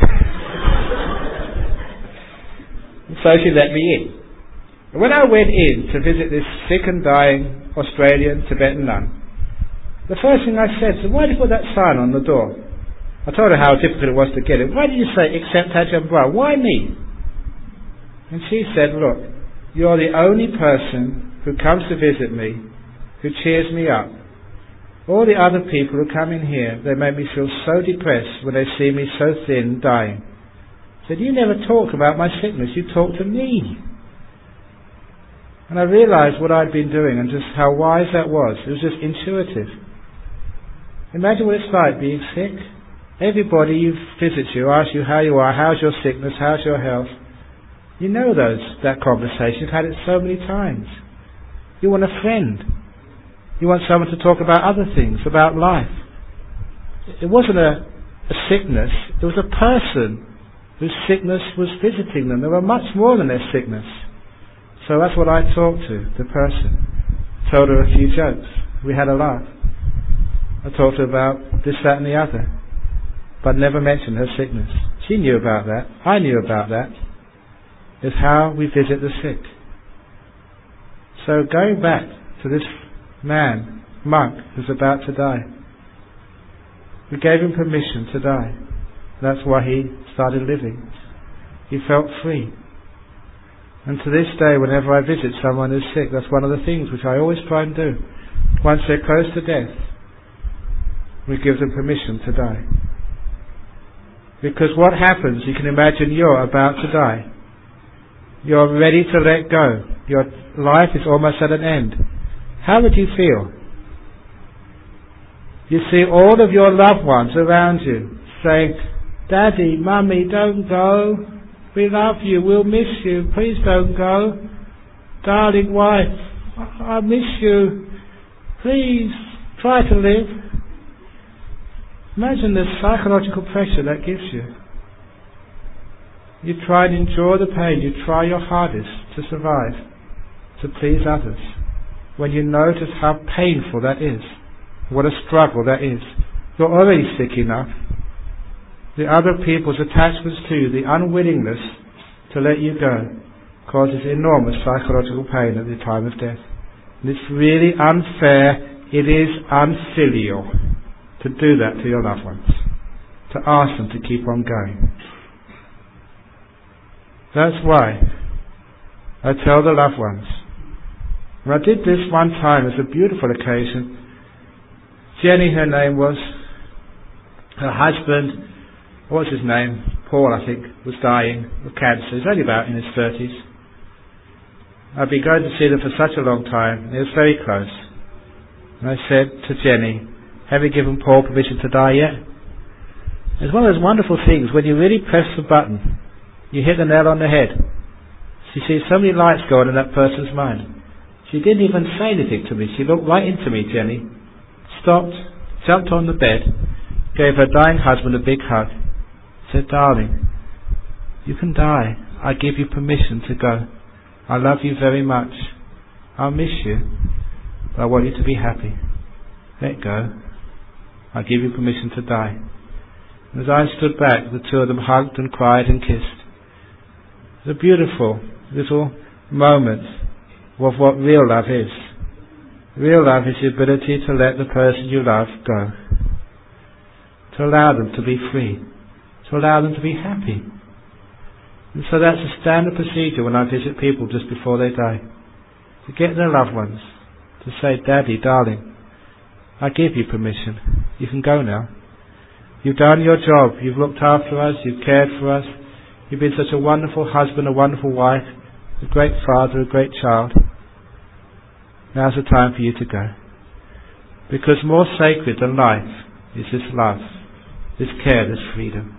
So she let me in. When I went in to visit this sick and dying Australian Tibetan nun, the first thing I said, so why did you put that sign on the door? I told her how difficult it was to get it. Why did you say, except Ajahn Brahm? Why me? And she said, look, you're the only person who comes to visit me, who cheers me up. All the other people who come in here, they make me feel so depressed when they see me so thin, dying. I said, you never talk about my sickness, you talk to me. And I realized what I'd been doing and just how wise that was. It was just intuitive. Imagine what it's like being sick. Everybody who visits you asks you how you are, how's your sickness, how's your health. You know that conversation. You've had it so many times. You want a friend. You want someone to talk about other things, about life. It wasn't a a sickness. It was a person whose sickness was visiting them. They were much more than their sickness. So that's what I talked to, the person. Told her a few jokes. We had a laugh. I talked to her about this, that and the other, but never mentioned her sickness. She knew about that. I knew about that. It's how we visit the sick. So going back to this monk who's about to die, we gave him permission to die. That's why he started living. He felt free. And to this day, whenever I visit someone who's sick, that's one of the things which I always try and do. Once they're close to death, we give them permission to die. Because what happens, you can imagine you're about to die. You're ready to let go. Your life is almost at an end. How would you feel? You see all of your loved ones around you saying, Daddy, Mummy, don't go. We love you. We'll miss you. Please don't go. Darling wife, I miss you. Please, try to live. Imagine the psychological pressure that gives you. You try and endure the pain. You try your hardest to survive, to please others. When you notice how painful that is, what a struggle that is. You're already sick enough. The other people's attachments to you, the unwillingness to let you go, causes enormous psychological pain at the time of death. And it's really unfair, it is unfilial to do that to your loved ones, to ask them to keep on going. That's why I tell the loved ones. And I did this one time as a beautiful occasion. Jenny, her name was, her husband, what was his name? Paul, I think, was dying of cancer. He was only about in his 30s. I'd been going to see them for such a long time, and it was very close. And I said to Jenny, have you given Paul permission to die yet? It's one of those wonderful things, when you really press the button, you hit the nail on the head. She sees so many lights go on in that person's mind. She didn't even say anything to me. She looked right into me, Jenny, stopped, jumped on the bed, gave her dying husband a big hug, said, darling, you can die. I give you permission to go. I love you very much. I'll miss you, but I want you to be happy. Let go. I give you permission to die. And as I stood back, the two of them hugged and cried and kissed. It was a beautiful little moment of what real love is. Real love is the ability to let the person you love go. To allow them to be free. To allow them to be happy. And so that's a standard procedure when I visit people just before they die. To get their loved ones to say, Daddy, darling, I give you permission. You can go now. You've done your job. You've looked after us. You've cared for us. You've been such a wonderful husband, a wonderful wife, a great father, a great child. Now's the time for you to go. Because more sacred than life is this love, this care, this freedom.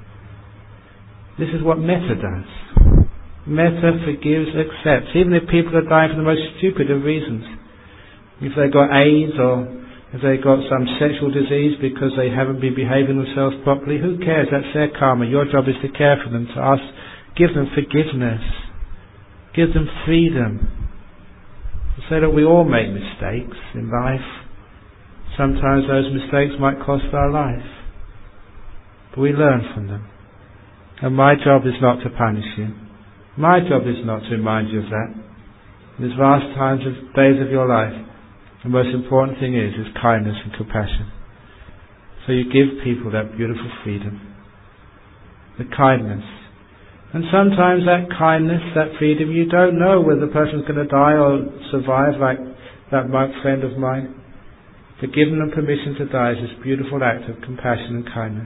This is what metta does. Metta forgives, accepts, even if people are dying for the most stupid of reasons. If they've got AIDS or if they've got some sexual disease because they haven't been behaving themselves properly, who cares? That's their karma. Your job is to care for them, to ask, give them forgiveness, give them freedom. To say that we all make mistakes in life. Sometimes those mistakes might cost our life, but we learn from them. And my job is not to punish you. My job is not to remind you of that. In these vast times of days of your life, the most important thing is kindness and compassion. So you give people that beautiful freedom, the kindness. And sometimes that kindness, that freedom, you don't know whether the person's going to die or survive, like that monk friend of mine. To give them permission to die is this beautiful act of compassion and kindness.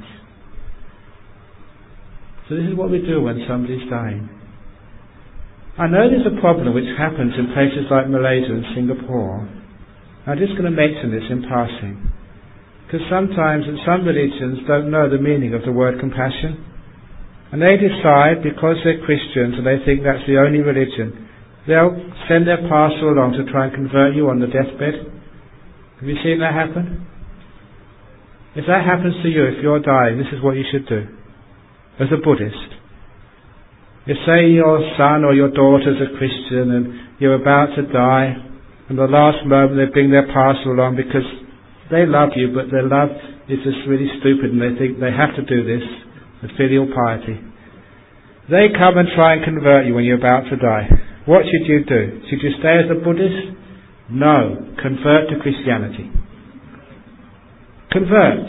So this is what we do when somebody's dying. I know there's a problem which happens in places like Malaysia and Singapore. I'm just going to mention this in passing, because sometimes some religions don't know the meaning of the word compassion, and they decide, because they're Christians and they think that's the only religion, they'll send their pastor along to try and convert you on the deathbed. Have you seen that happen? If that happens to you, if you're dying, this is what you should do. As a Buddhist, if say your son or your daughter's a Christian and you're about to die, and the last moment they bring their parcel along because they love you, but their love is just really stupid and they think they have to do this, the filial piety. They come and try and convert you when you're about to die. What should you do? Should you stay as a Buddhist? No. Convert to Christianity. Convert.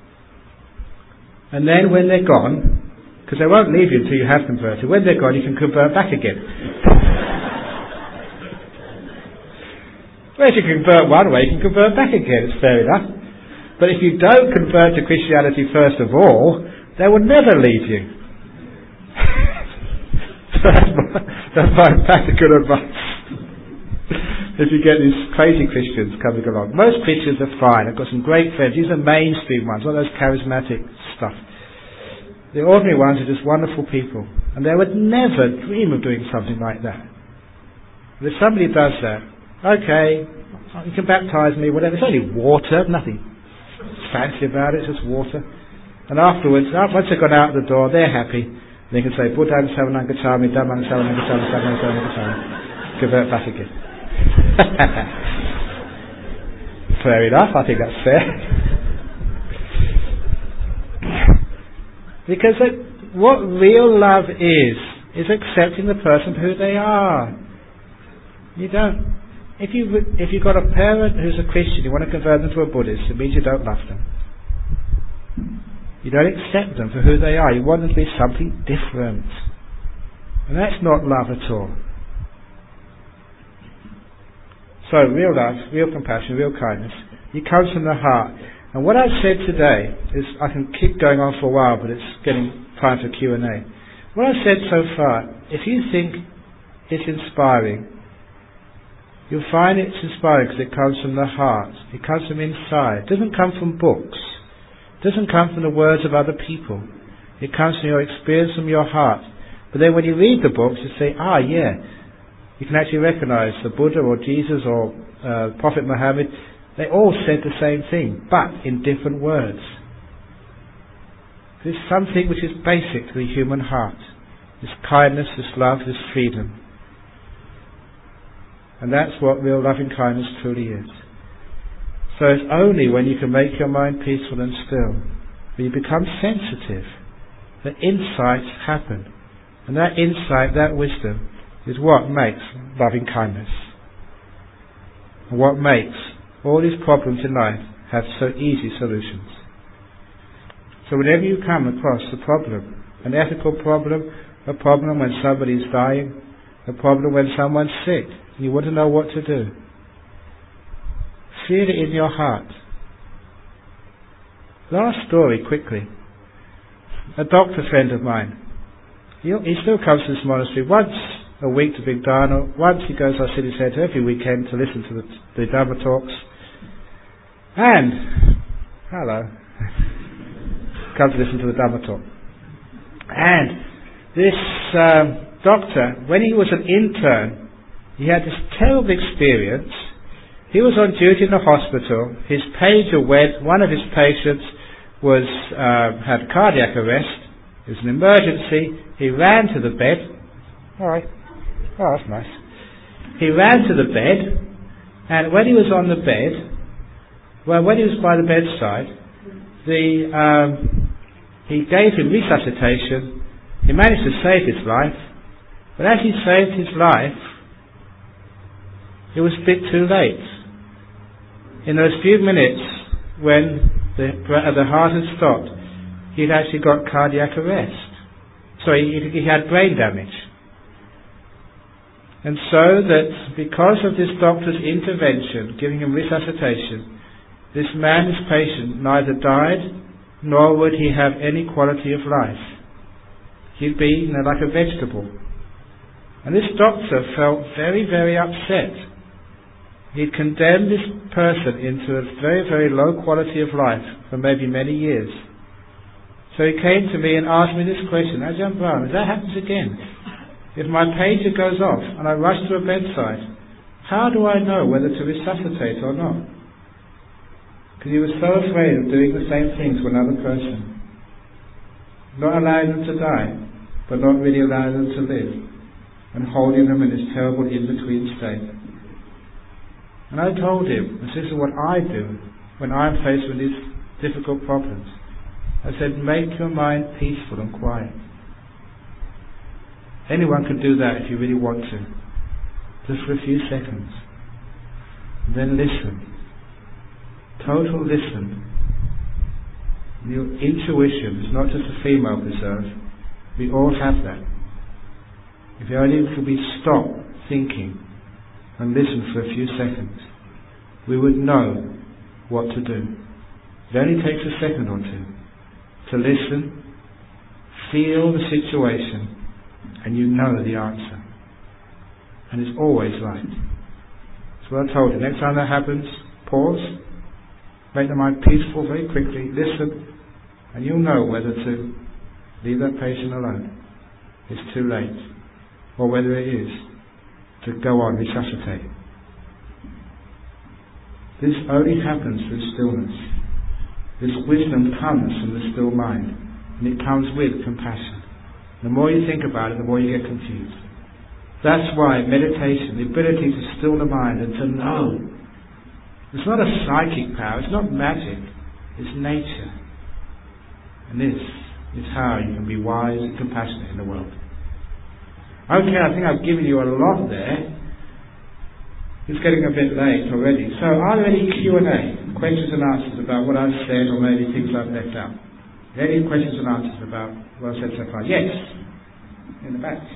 And then when they're gone, because they won't leave you until you have converted, when they're gone you can convert back again. Well, if you convert one way, you can convert back again, it's fair enough. But if you don't convert to Christianity first of all, they will never leave you. So that's my practical advice. If you get these crazy Christians coming along. Most Christians are fine. I've got some great friends. These are mainstream ones, not those charismatic stuff. The ordinary ones are just wonderful people. And they would never dream of doing something like that. But if somebody does that, okay, you can baptize me, whatever. It's only water, nothing fancy about it, it's just water. And afterwards, once they've gone out the door, they're happy. They can say, Buddhang Saranang Gacchami, Dhammang Saranang Gacchami, Sanghang Saranang Gacchami. Convert back again. Fair enough, I think that's fair. Because what real love is accepting the person for who they are. You don't. If you've got a parent who's a Christian, you want to convert them to a Buddhist, it means you don't love them. You don't accept them for who they are. You want them to be something different. And that's not love at all. So, real love, real compassion, real kindness, it comes from the heart. And what I've said today is, I can keep going on for a while, but it's getting time for Q&A. What I've said so far, if you think it's inspiring, you'll find it's inspiring because it comes from the heart. It comes from inside. It doesn't come from books. It doesn't come from the words of other people. It comes from your experience, from your heart. But then when you read the books, you say, yeah, you can actually recognize the Buddha or Jesus or Prophet Muhammad. They all said the same thing, but in different words. There's something which is basic to the human heart. This kindness, this love, this freedom. And that's what real loving kindness truly is. So it's only when you can make your mind peaceful and still, when you become sensitive, that insights happen. And that insight, that wisdom, is what makes loving kindness. And what makes all these problems in life have so easy solutions. So whenever you come across a problem, an ethical problem, a problem when somebody's dying, a problem when someone's sick, and you want to know what to do, feel it in your heart. Last story, quickly. A doctor friend of mine, he still comes to this monastery once a week to Big Dharma. Once he goes to our city centre every weekend to listen to the Dharma talks. And, hello, come to listen to the Dharma talk. And this doctor, when he was an intern, he had this terrible experience. He was on duty in the hospital. His pager went. One of his patients had cardiac arrest. It was an emergency. He ran to the bed. All right. Oh, that's nice. He ran to the bed, and when he was on the bed, when he was by the bedside, he gave him resuscitation. He managed to save his life, but as he saved his life, it was a bit too late. In those few minutes when the heart had stopped, he'd actually got cardiac arrest. He had brain damage. And so that because of this doctor's intervention, giving him resuscitation, this man, this patient, neither died nor would he have any quality of life. He'd be like a vegetable. And this doctor felt very, very upset. He'd condemned this person into a very, very low quality of life for maybe many years. So he came to me and asked me this question, Ajahn Brahm, if that happens again, if my pager goes off and I rush to a bedside, how do I know whether to resuscitate or not? Because he was so afraid of doing the same thing to another person. Not allowing them to die, but not really allowing them to live, and holding them in this terrible in-between state. And I told him, this is what I do when I'm faced with these difficult problems. I said, make your mind peaceful and quiet. Anyone can do that if you really want to, just for a few seconds. Then listen. Total listen. Your intuition is not just a female preserve. We all have that. If only could we stop thinking and listen for a few seconds, we would know what to do. It only takes a second or two to listen, feel the situation, and you know the answer. And it's always right. That's what I told you. Next time that happens, pause, make the mind peaceful very quickly, listen, and you'll know whether to leave that patient alone. It's too late. Or whether it is to go on resuscitating. This only happens through stillness. This wisdom comes from the still mind, and it comes with compassion. The more you think about it, the more you get confused. That's why meditation, the ability to still the mind and to know, it's not a psychic power, it's not magic, it's nature. And this is how you can be wise and compassionate in the world. Okay, I think I've given you a lot there. It's getting a bit late already. So are there any Q&A, questions and answers about what I've said, or maybe things I've left out? Any questions and answers about what I've said so far? Yes, in the back.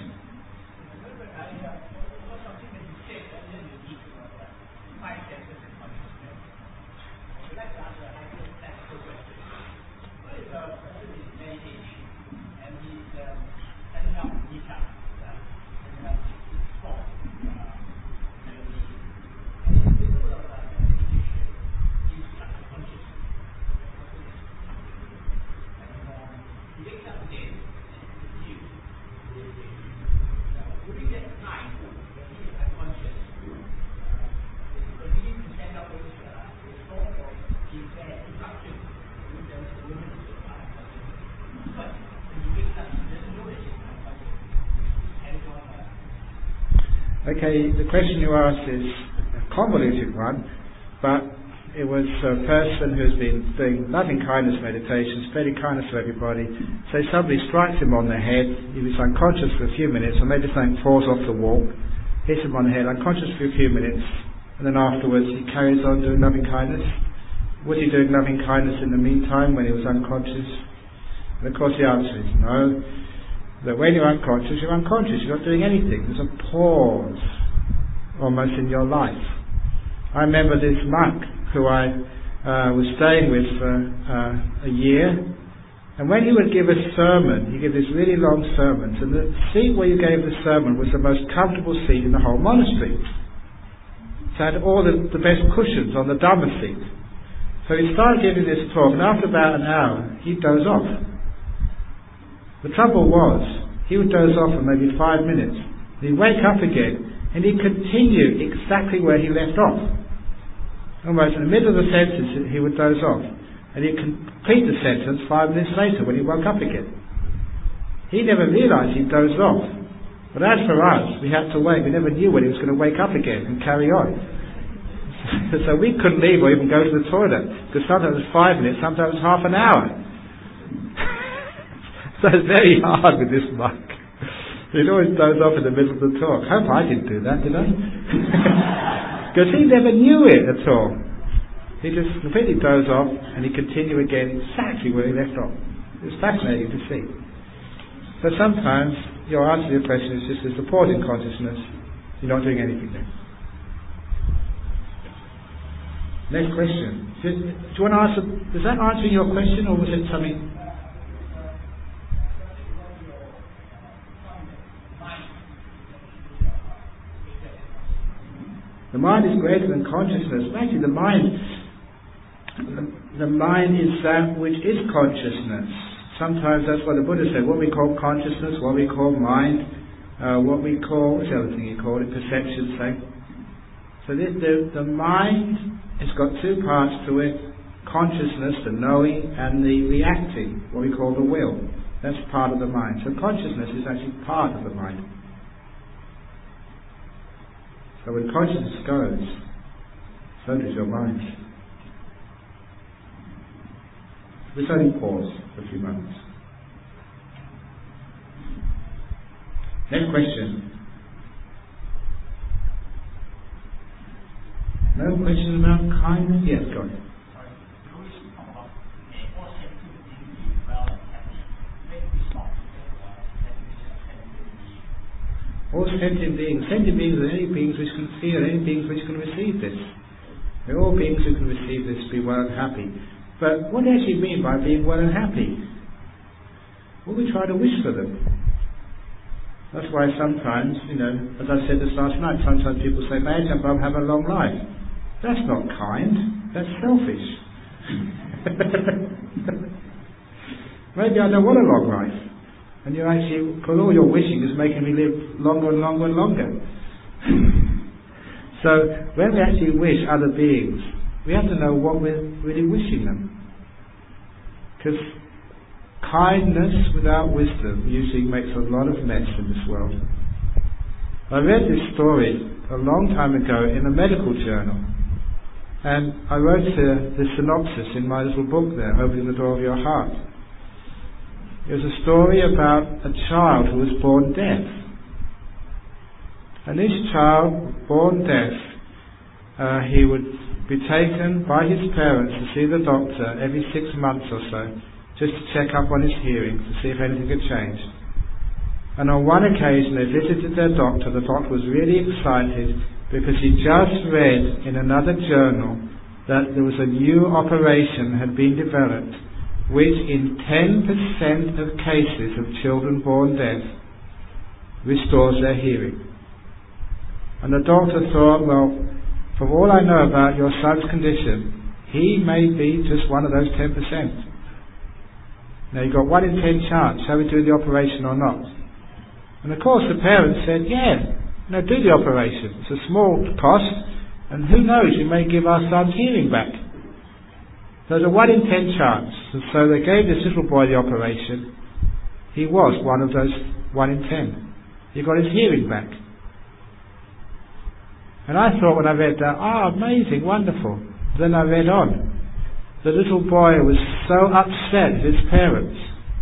Okay, the question you asked is a convoluted one, but it was a person who's been doing loving-kindness meditations, spreading kindness to everybody. So somebody strikes him on the head, he was unconscious for a few minutes, or maybe something falls off the wall, hits him on the head, unconscious for a few minutes, and then afterwards he carries on doing loving-kindness. Was he doing loving-kindness in the meantime when he was unconscious? And of course the answer is no. That when you're unconscious, you're unconscious, you're not doing anything. There's a pause almost in your life. I remember this monk who I was staying with for a year, and when he would give a sermon, he gave this really long sermon, and the seat where he gave the sermon was the most comfortable seat in the whole monastery. So it had all the best cushions on the Dhamma seat. So he started giving this talk, and after about an hour, he'd doze off. The trouble was, he would doze off for maybe 5 minutes, and he'd wake up again, and he'd continue exactly where he left off. Almost in the middle of the sentence, he would doze off, and he'd complete the sentence 5 minutes later when he woke up again. He never realised he'd dozed off. But as for us, we had to wait. We never knew when he was going to wake up again and carry on. So we couldn't leave or even go to the toilet, because sometimes it was 5 minutes, sometimes it was half an hour. So it's very hard with this monk. He'd always doze off in the middle of the talk. Hope I didn't do that, did I? Because he never knew it at all. He just completely dozed off, and he continued again exactly where he left off. It was fascinating to see. So sometimes your answer to your question is just a supporting consciousness. You're not doing anything there. Next question. Do you want to answer? Does that answer your question, or was it something? The mind is greater than consciousness. Actually, the mind is that which is consciousness. Sometimes that's what the Buddha said. What we call consciousness, what we call mind, what we call, what's the other thing he called it? Perception, say. So the mind has got two parts to it: consciousness, the knowing, and the reacting, what we call the will. That's part of the mind. So consciousness is actually part of the mind. So when consciousness goes, so does your mind. Let's only pause for a few moments. Next question. No question about kindness? Yes, go on. All sentient beings are any beings which can feel, any beings which can receive this. They're all beings who can receive this, be well and happy. But what do you actually mean by being well and happy? What we try to wish for them. That's why sometimes, as I said this last night, sometimes people say, may Ajahn Brahm have a long life. That's not kind, that's selfish. Maybe I don't want a long life. And you're actually, because all you're wishing is making me live longer and longer and longer. So, when we actually wish other beings, we have to know what we're really wishing them. Because kindness without wisdom usually makes a lot of mess in this world. I read this story a long time ago in a medical journal. And I wrote the synopsis in my little book there, Opening the Door of Your Heart. It was a story about a child who was born deaf. And this child, born deaf, he would be taken by his parents to see the doctor every 6 months or so, just to check up on his hearing, to see if anything had changed. And on one occasion they visited their doctor. The doctor was really excited because he just read in another journal that there was a new operation had been developed which in 10% of cases of children born deaf restores their hearing. And the doctor thought, well, from all I know about your son's condition, he may be just one of those 10%. Now you've got 1 in 10 chance, shall we do the operation or not? And of course the parents said, yeah, do the operation. It's a small cost, and who knows, you may give our son's hearing back. There's a 1 in 10 chance. And so they gave this little boy the operation. He was one of those 1 in 10. He got his hearing back. And I thought when I read that, amazing, wonderful. Then I read on. The little boy was so upset at his parents.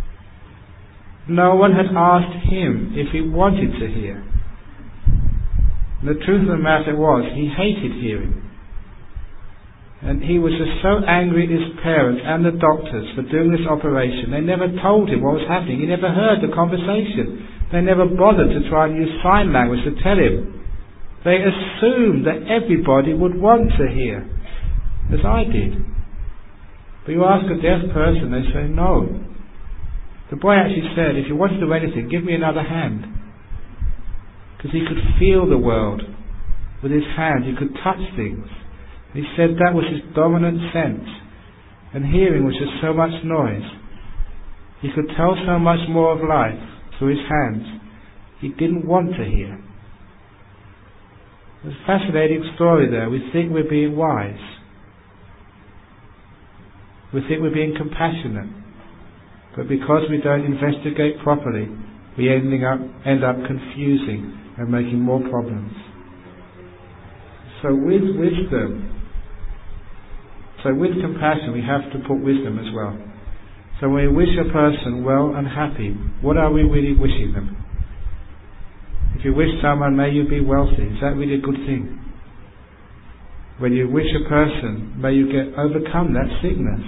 No one had asked him if he wanted to hear. And the truth of the matter was, he hated hearing. And he was just so angry at his parents and the doctors for doing this operation. They never told him what was happening. He never heard the conversation. They never bothered to try and use sign language to tell him. They assumed that everybody would want to hear, as I did. But you ask a deaf person, they say no. The boy actually said, if you want to do anything, give me another hand. Because he could feel the world with his hands. He could touch things. He said that was his dominant sense, and hearing was just so much noise. He could tell so much more of life through his hands. He didn't want to hear. There's a fascinating story there. We think we're being wise. We think we're being compassionate. But because we don't investigate properly, we end up confusing and making more problems. So with wisdom, with compassion, we have to put wisdom as well. So when we wish a person well and happy, what are we really wishing them? If you wish someone, may you be wealthy, is that really a good thing? When you wish a person, may you overcome that sickness,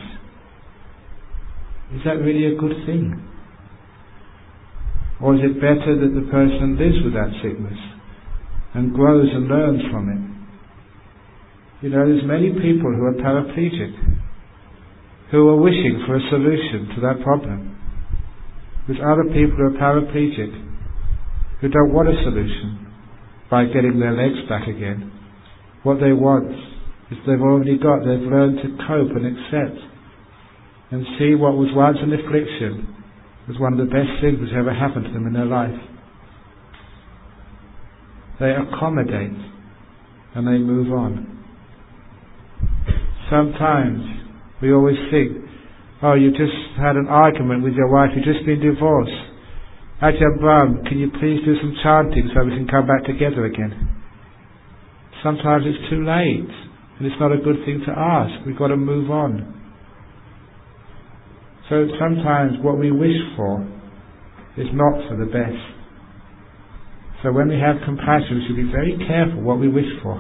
is that really a good thing? Or is it better that the person lives with that sickness and grows and learns from it? There's many people who are paraplegic, who are wishing for a solution to that problem. There's other people who are paraplegic, who don't want a solution by getting their legs back again. What they want is they've already got, they've learned to cope and accept and see what was once an affliction was one of the best things that's ever happened to them in their life. They accommodate and they move on. Sometimes We always think, oh, you just had an argument with your wife, you've just been divorced. Ajahn Brahm, can you please do some chanting so we can come back together again? Sometimes it's too late, and it's not a good thing to ask. We've got to move on. So sometimes what we wish for is not for the best. So when we have compassion, we should be very careful what we wish for.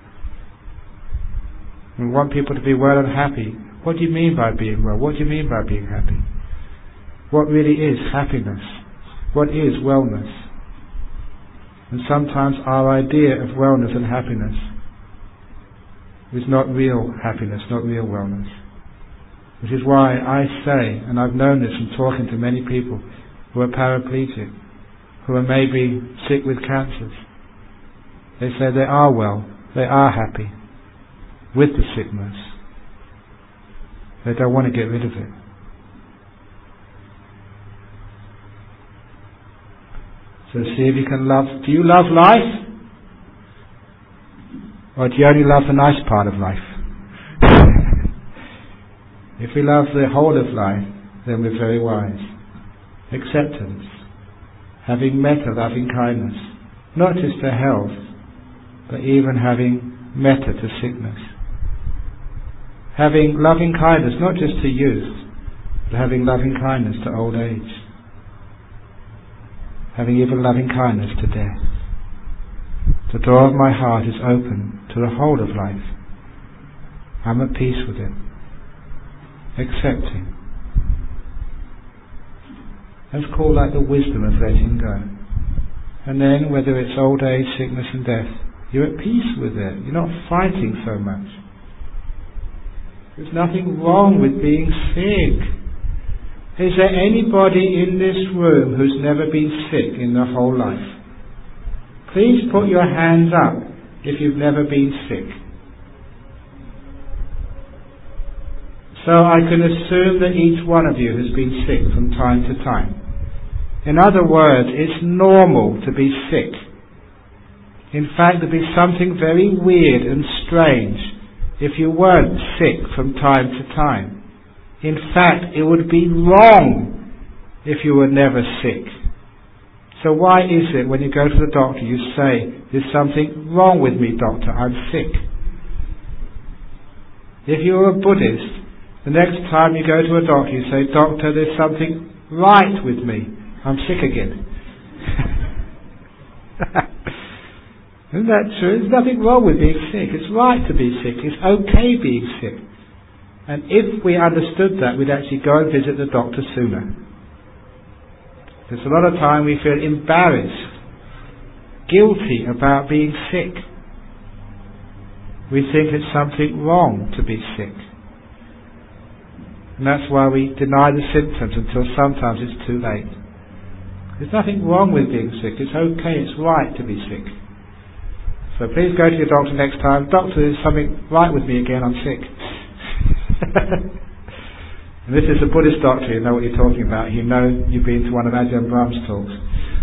We want people to be well and happy. What do you mean by being well? What do you mean by being happy? What really is happiness? What is wellness? And sometimes our idea of wellness and happiness is not real happiness, not real wellness. Which is why I say, and I've known this from talking to many people who are paraplegic, who are maybe sick with cancers. They say they are well, they are happy with the sickness. They don't want to get rid of it. So see if you can love. Do you love life? Or do you only love the nice part of life? If we love the whole of life, then we're very wise. Acceptance. Having metta, loving kindness. Not just to health, but even having metta to sickness. Having loving kindness, not just to youth, but having loving kindness to old age. Having even loving kindness to death. The door of my heart is open to the whole of life. I'm at peace with it. Accepting. That's called like the wisdom of letting go. And then whether it's old age, sickness and death, you're at peace with it. You're not fighting so much. There's nothing wrong with being sick. Is there anybody in this room who's never been sick in their whole life? Please put your hands up if you've never been sick. So I can assume that each one of you has been sick from time to time. In other words, it's normal to be sick. In fact, there'd be something very weird and strange if you weren't sick from time to time. In fact, it would be wrong if you were never sick. So why is it when you go to the doctor you say, there's something wrong with me, doctor, I'm sick? If you're a Buddhist, the next time you go to a doctor you say, doctor, there's something right with me, I'm sick again. Isn't that true? There's nothing wrong with being sick. It's right to be sick. It's okay being sick. And if we understood that, we'd actually go and visit the doctor sooner. Because a lot of time we feel embarrassed, guilty about being sick. We think it's something wrong to be sick. And that's why we deny the symptoms until sometimes it's too late. There's nothing wrong with being sick. It's okay, it's right to be sick. So please go to your doctor next time. Doctor, there's something right with me again, I'm sick. And this is a Buddhist doctor, you know what you're talking about. You know you've been to one of Ajahn Brahm's talks.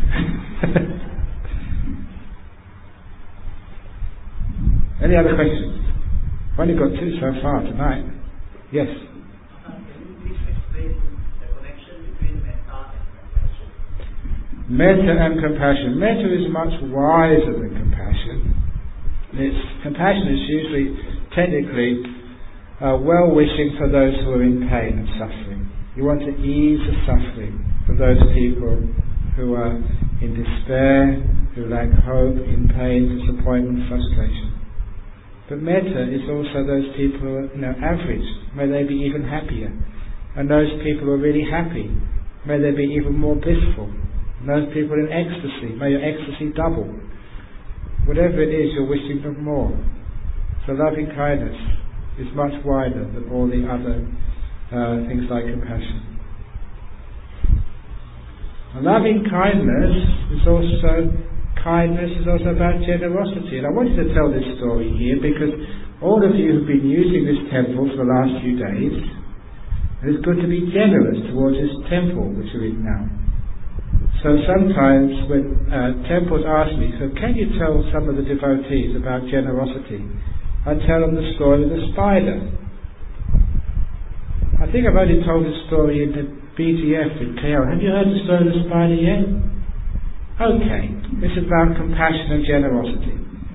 Any other questions? We've only got two so far tonight. Yes? Can you please explain the connection between metta and compassion? Metta and compassion. Metta is much wiser than compassion. Compassion is usually, technically, well-wishing for those who are in pain and suffering. You want to ease the suffering of those people who are in despair, who lack hope, in pain, disappointment, frustration. But metta is also those people who are average. May they be even happier. And those people who are really happy, may they be even more blissful. And those people in ecstasy, may your ecstasy double. Whatever it is, you're wishing for more. So loving kindness is much wider than all the other things like compassion. And loving kindness is also about generosity. And I wanted to tell this story here because all of you have been using this temple for the last few days. And it's good to be generous towards this temple which we're in now. So sometimes when temples ask me, so can you tell some of the devotees about generosity? I tell them the story of the spider. I think I've only told this story in the BTF in KL. Have you heard the story of the spider yet? Okay, this is about compassion and generosity.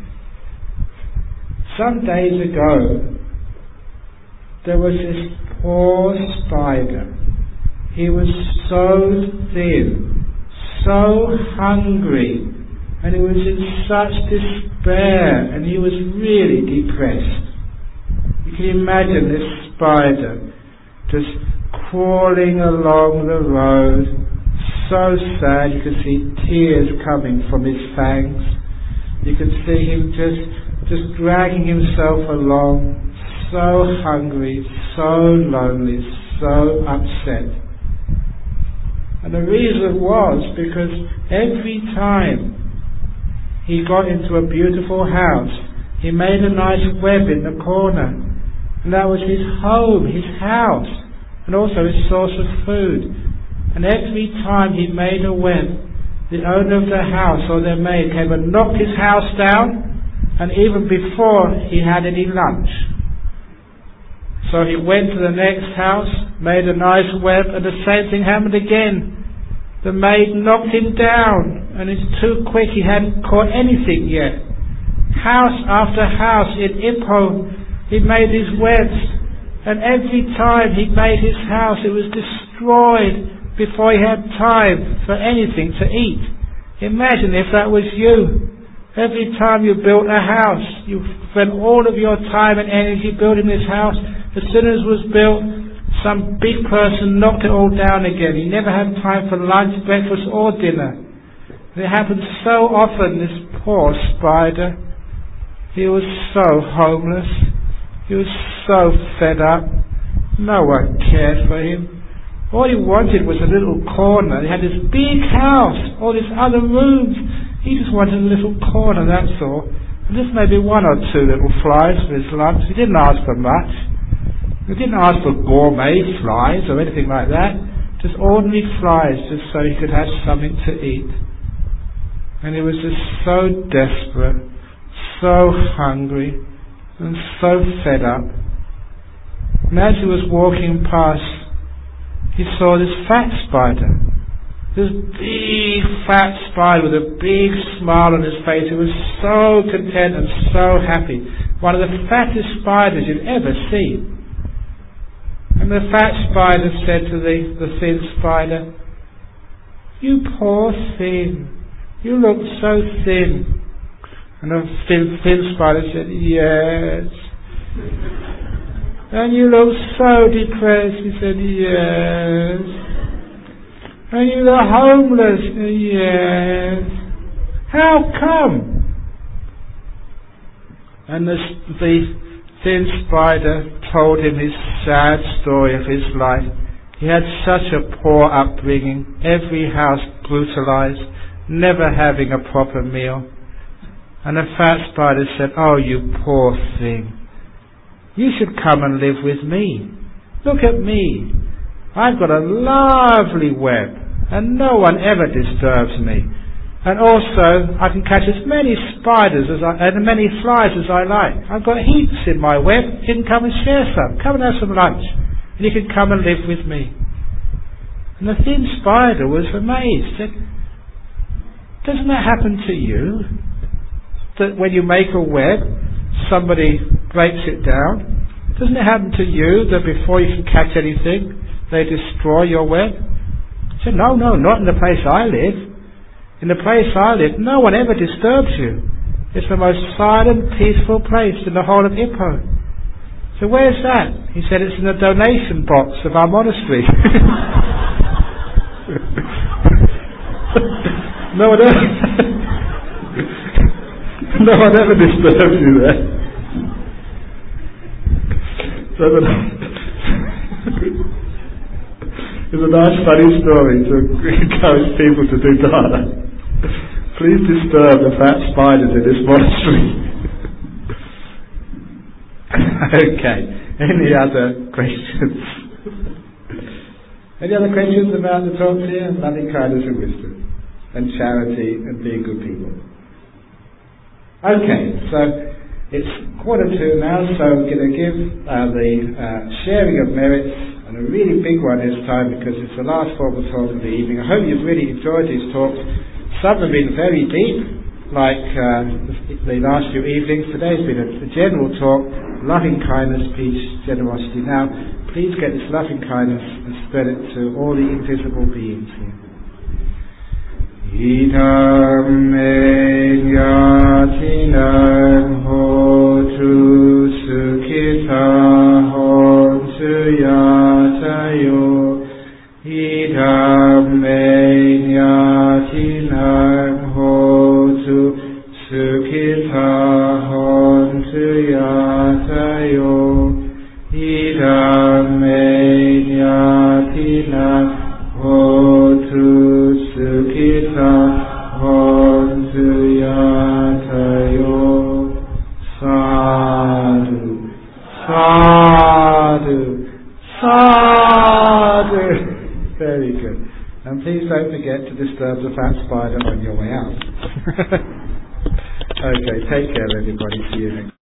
Some days ago, there was this poor spider. He was so thin, so hungry, and he was in such despair, and he was really depressed. You can imagine this spider just crawling along the road, so sad. You could see tears coming from his fangs. You could see him just dragging himself along, so hungry, so lonely, so upset. And the reason was because every time he got into a beautiful house, he made a nice web in the corner, and that was his home, his house, and also his source of food. And every time he made a web, the owner of the house or their maid came and knocked his house down, and even before he had any lunch. So he went to the next house, made a nice web, and the same thing happened again. The maid knocked him down, and it's too quick, he hadn't caught anything yet. House after house in Ipoh, he made his webs, and every time he made his house, it was destroyed before he had time for anything to eat. Imagine if that was you. Every time you built a house, you spent all of your time and energy building this house. As soon as it was built, some big person knocked it all down again. You never had time for lunch, breakfast or dinner. It happened so often, this poor spider. He was so homeless. He was so fed up. No one cared for him. All he wanted was a little corner. He had this big house, all these other rooms. He just wanted a little corner, that's all. And just maybe one or two little flies for his lunch. He didn't ask for much. He didn't ask for gourmet flies or anything like that. Just ordinary flies, just so he could have something to eat. And he was just so desperate, so hungry, and so fed up. And as he was walking past, he saw this fat spider. This big fat spider with a big smile on his face. He was so content and so happy. One of the fattest spiders you'd ever seen. And the fat spider said to the thin spider, "You poor thing, you look so thin." And the thin spider said, "Yes." "And you look so depressed." He said, "Yes." "And you look homeless." "Yes." "How come?" And the thin spider told him his sad story of his life. He had such a poor upbringing, every house brutalized, never having a proper meal. And the fat spider said, "Oh, you poor thing, you should come and live with me. Look at me. I've got a lovely web, and no one ever disturbs me. And also, I can catch as many spiders and many flies as I like. I've got heaps in my web. You can come and share some. Come and have some lunch. And you can come and live with me." And the thin spider was amazed. Said, "Doesn't that happen to you? That when you make a web, somebody breaks it down? Doesn't it happen to you that before you can catch anything, they destroy your web?" He said, No, not in the place I live. In the place I live, no one ever disturbs you. It's the most silent, peaceful place in the whole of Ipoh. So where's that? He said, "It's in the donation box of our monastery." No one ever disturbs you there. So it's a nice funny story to encourage people to do dana. Please disturb the fat spiders in this monastery. Okay, any other questions? Any other questions about the talk here? Loving kindness and wisdom, and charity, and being good people. Okay, so it's 1:45 now, so we're going to give the sharing of merits And a really big one this time, because it's the last formal talk of the evening. I hope you've really enjoyed these talks. Some have been very deep, like the last few evenings. Today's been a general talk, loving kindness, peace, generosity. Now, please get this loving kindness and spread it to all the invisible beings here. Idam me yatinam hotu sukhita hontu yatayo. Idam me yatinam hotu sukhita hontu yatayo. Idam me yatinam hotu sukhita hontu yatayo. Sadhu, sadhu, sadhu. Very good. And please don't forget to disturb the fat spider on your way out. Okay, take care everybody. See you next.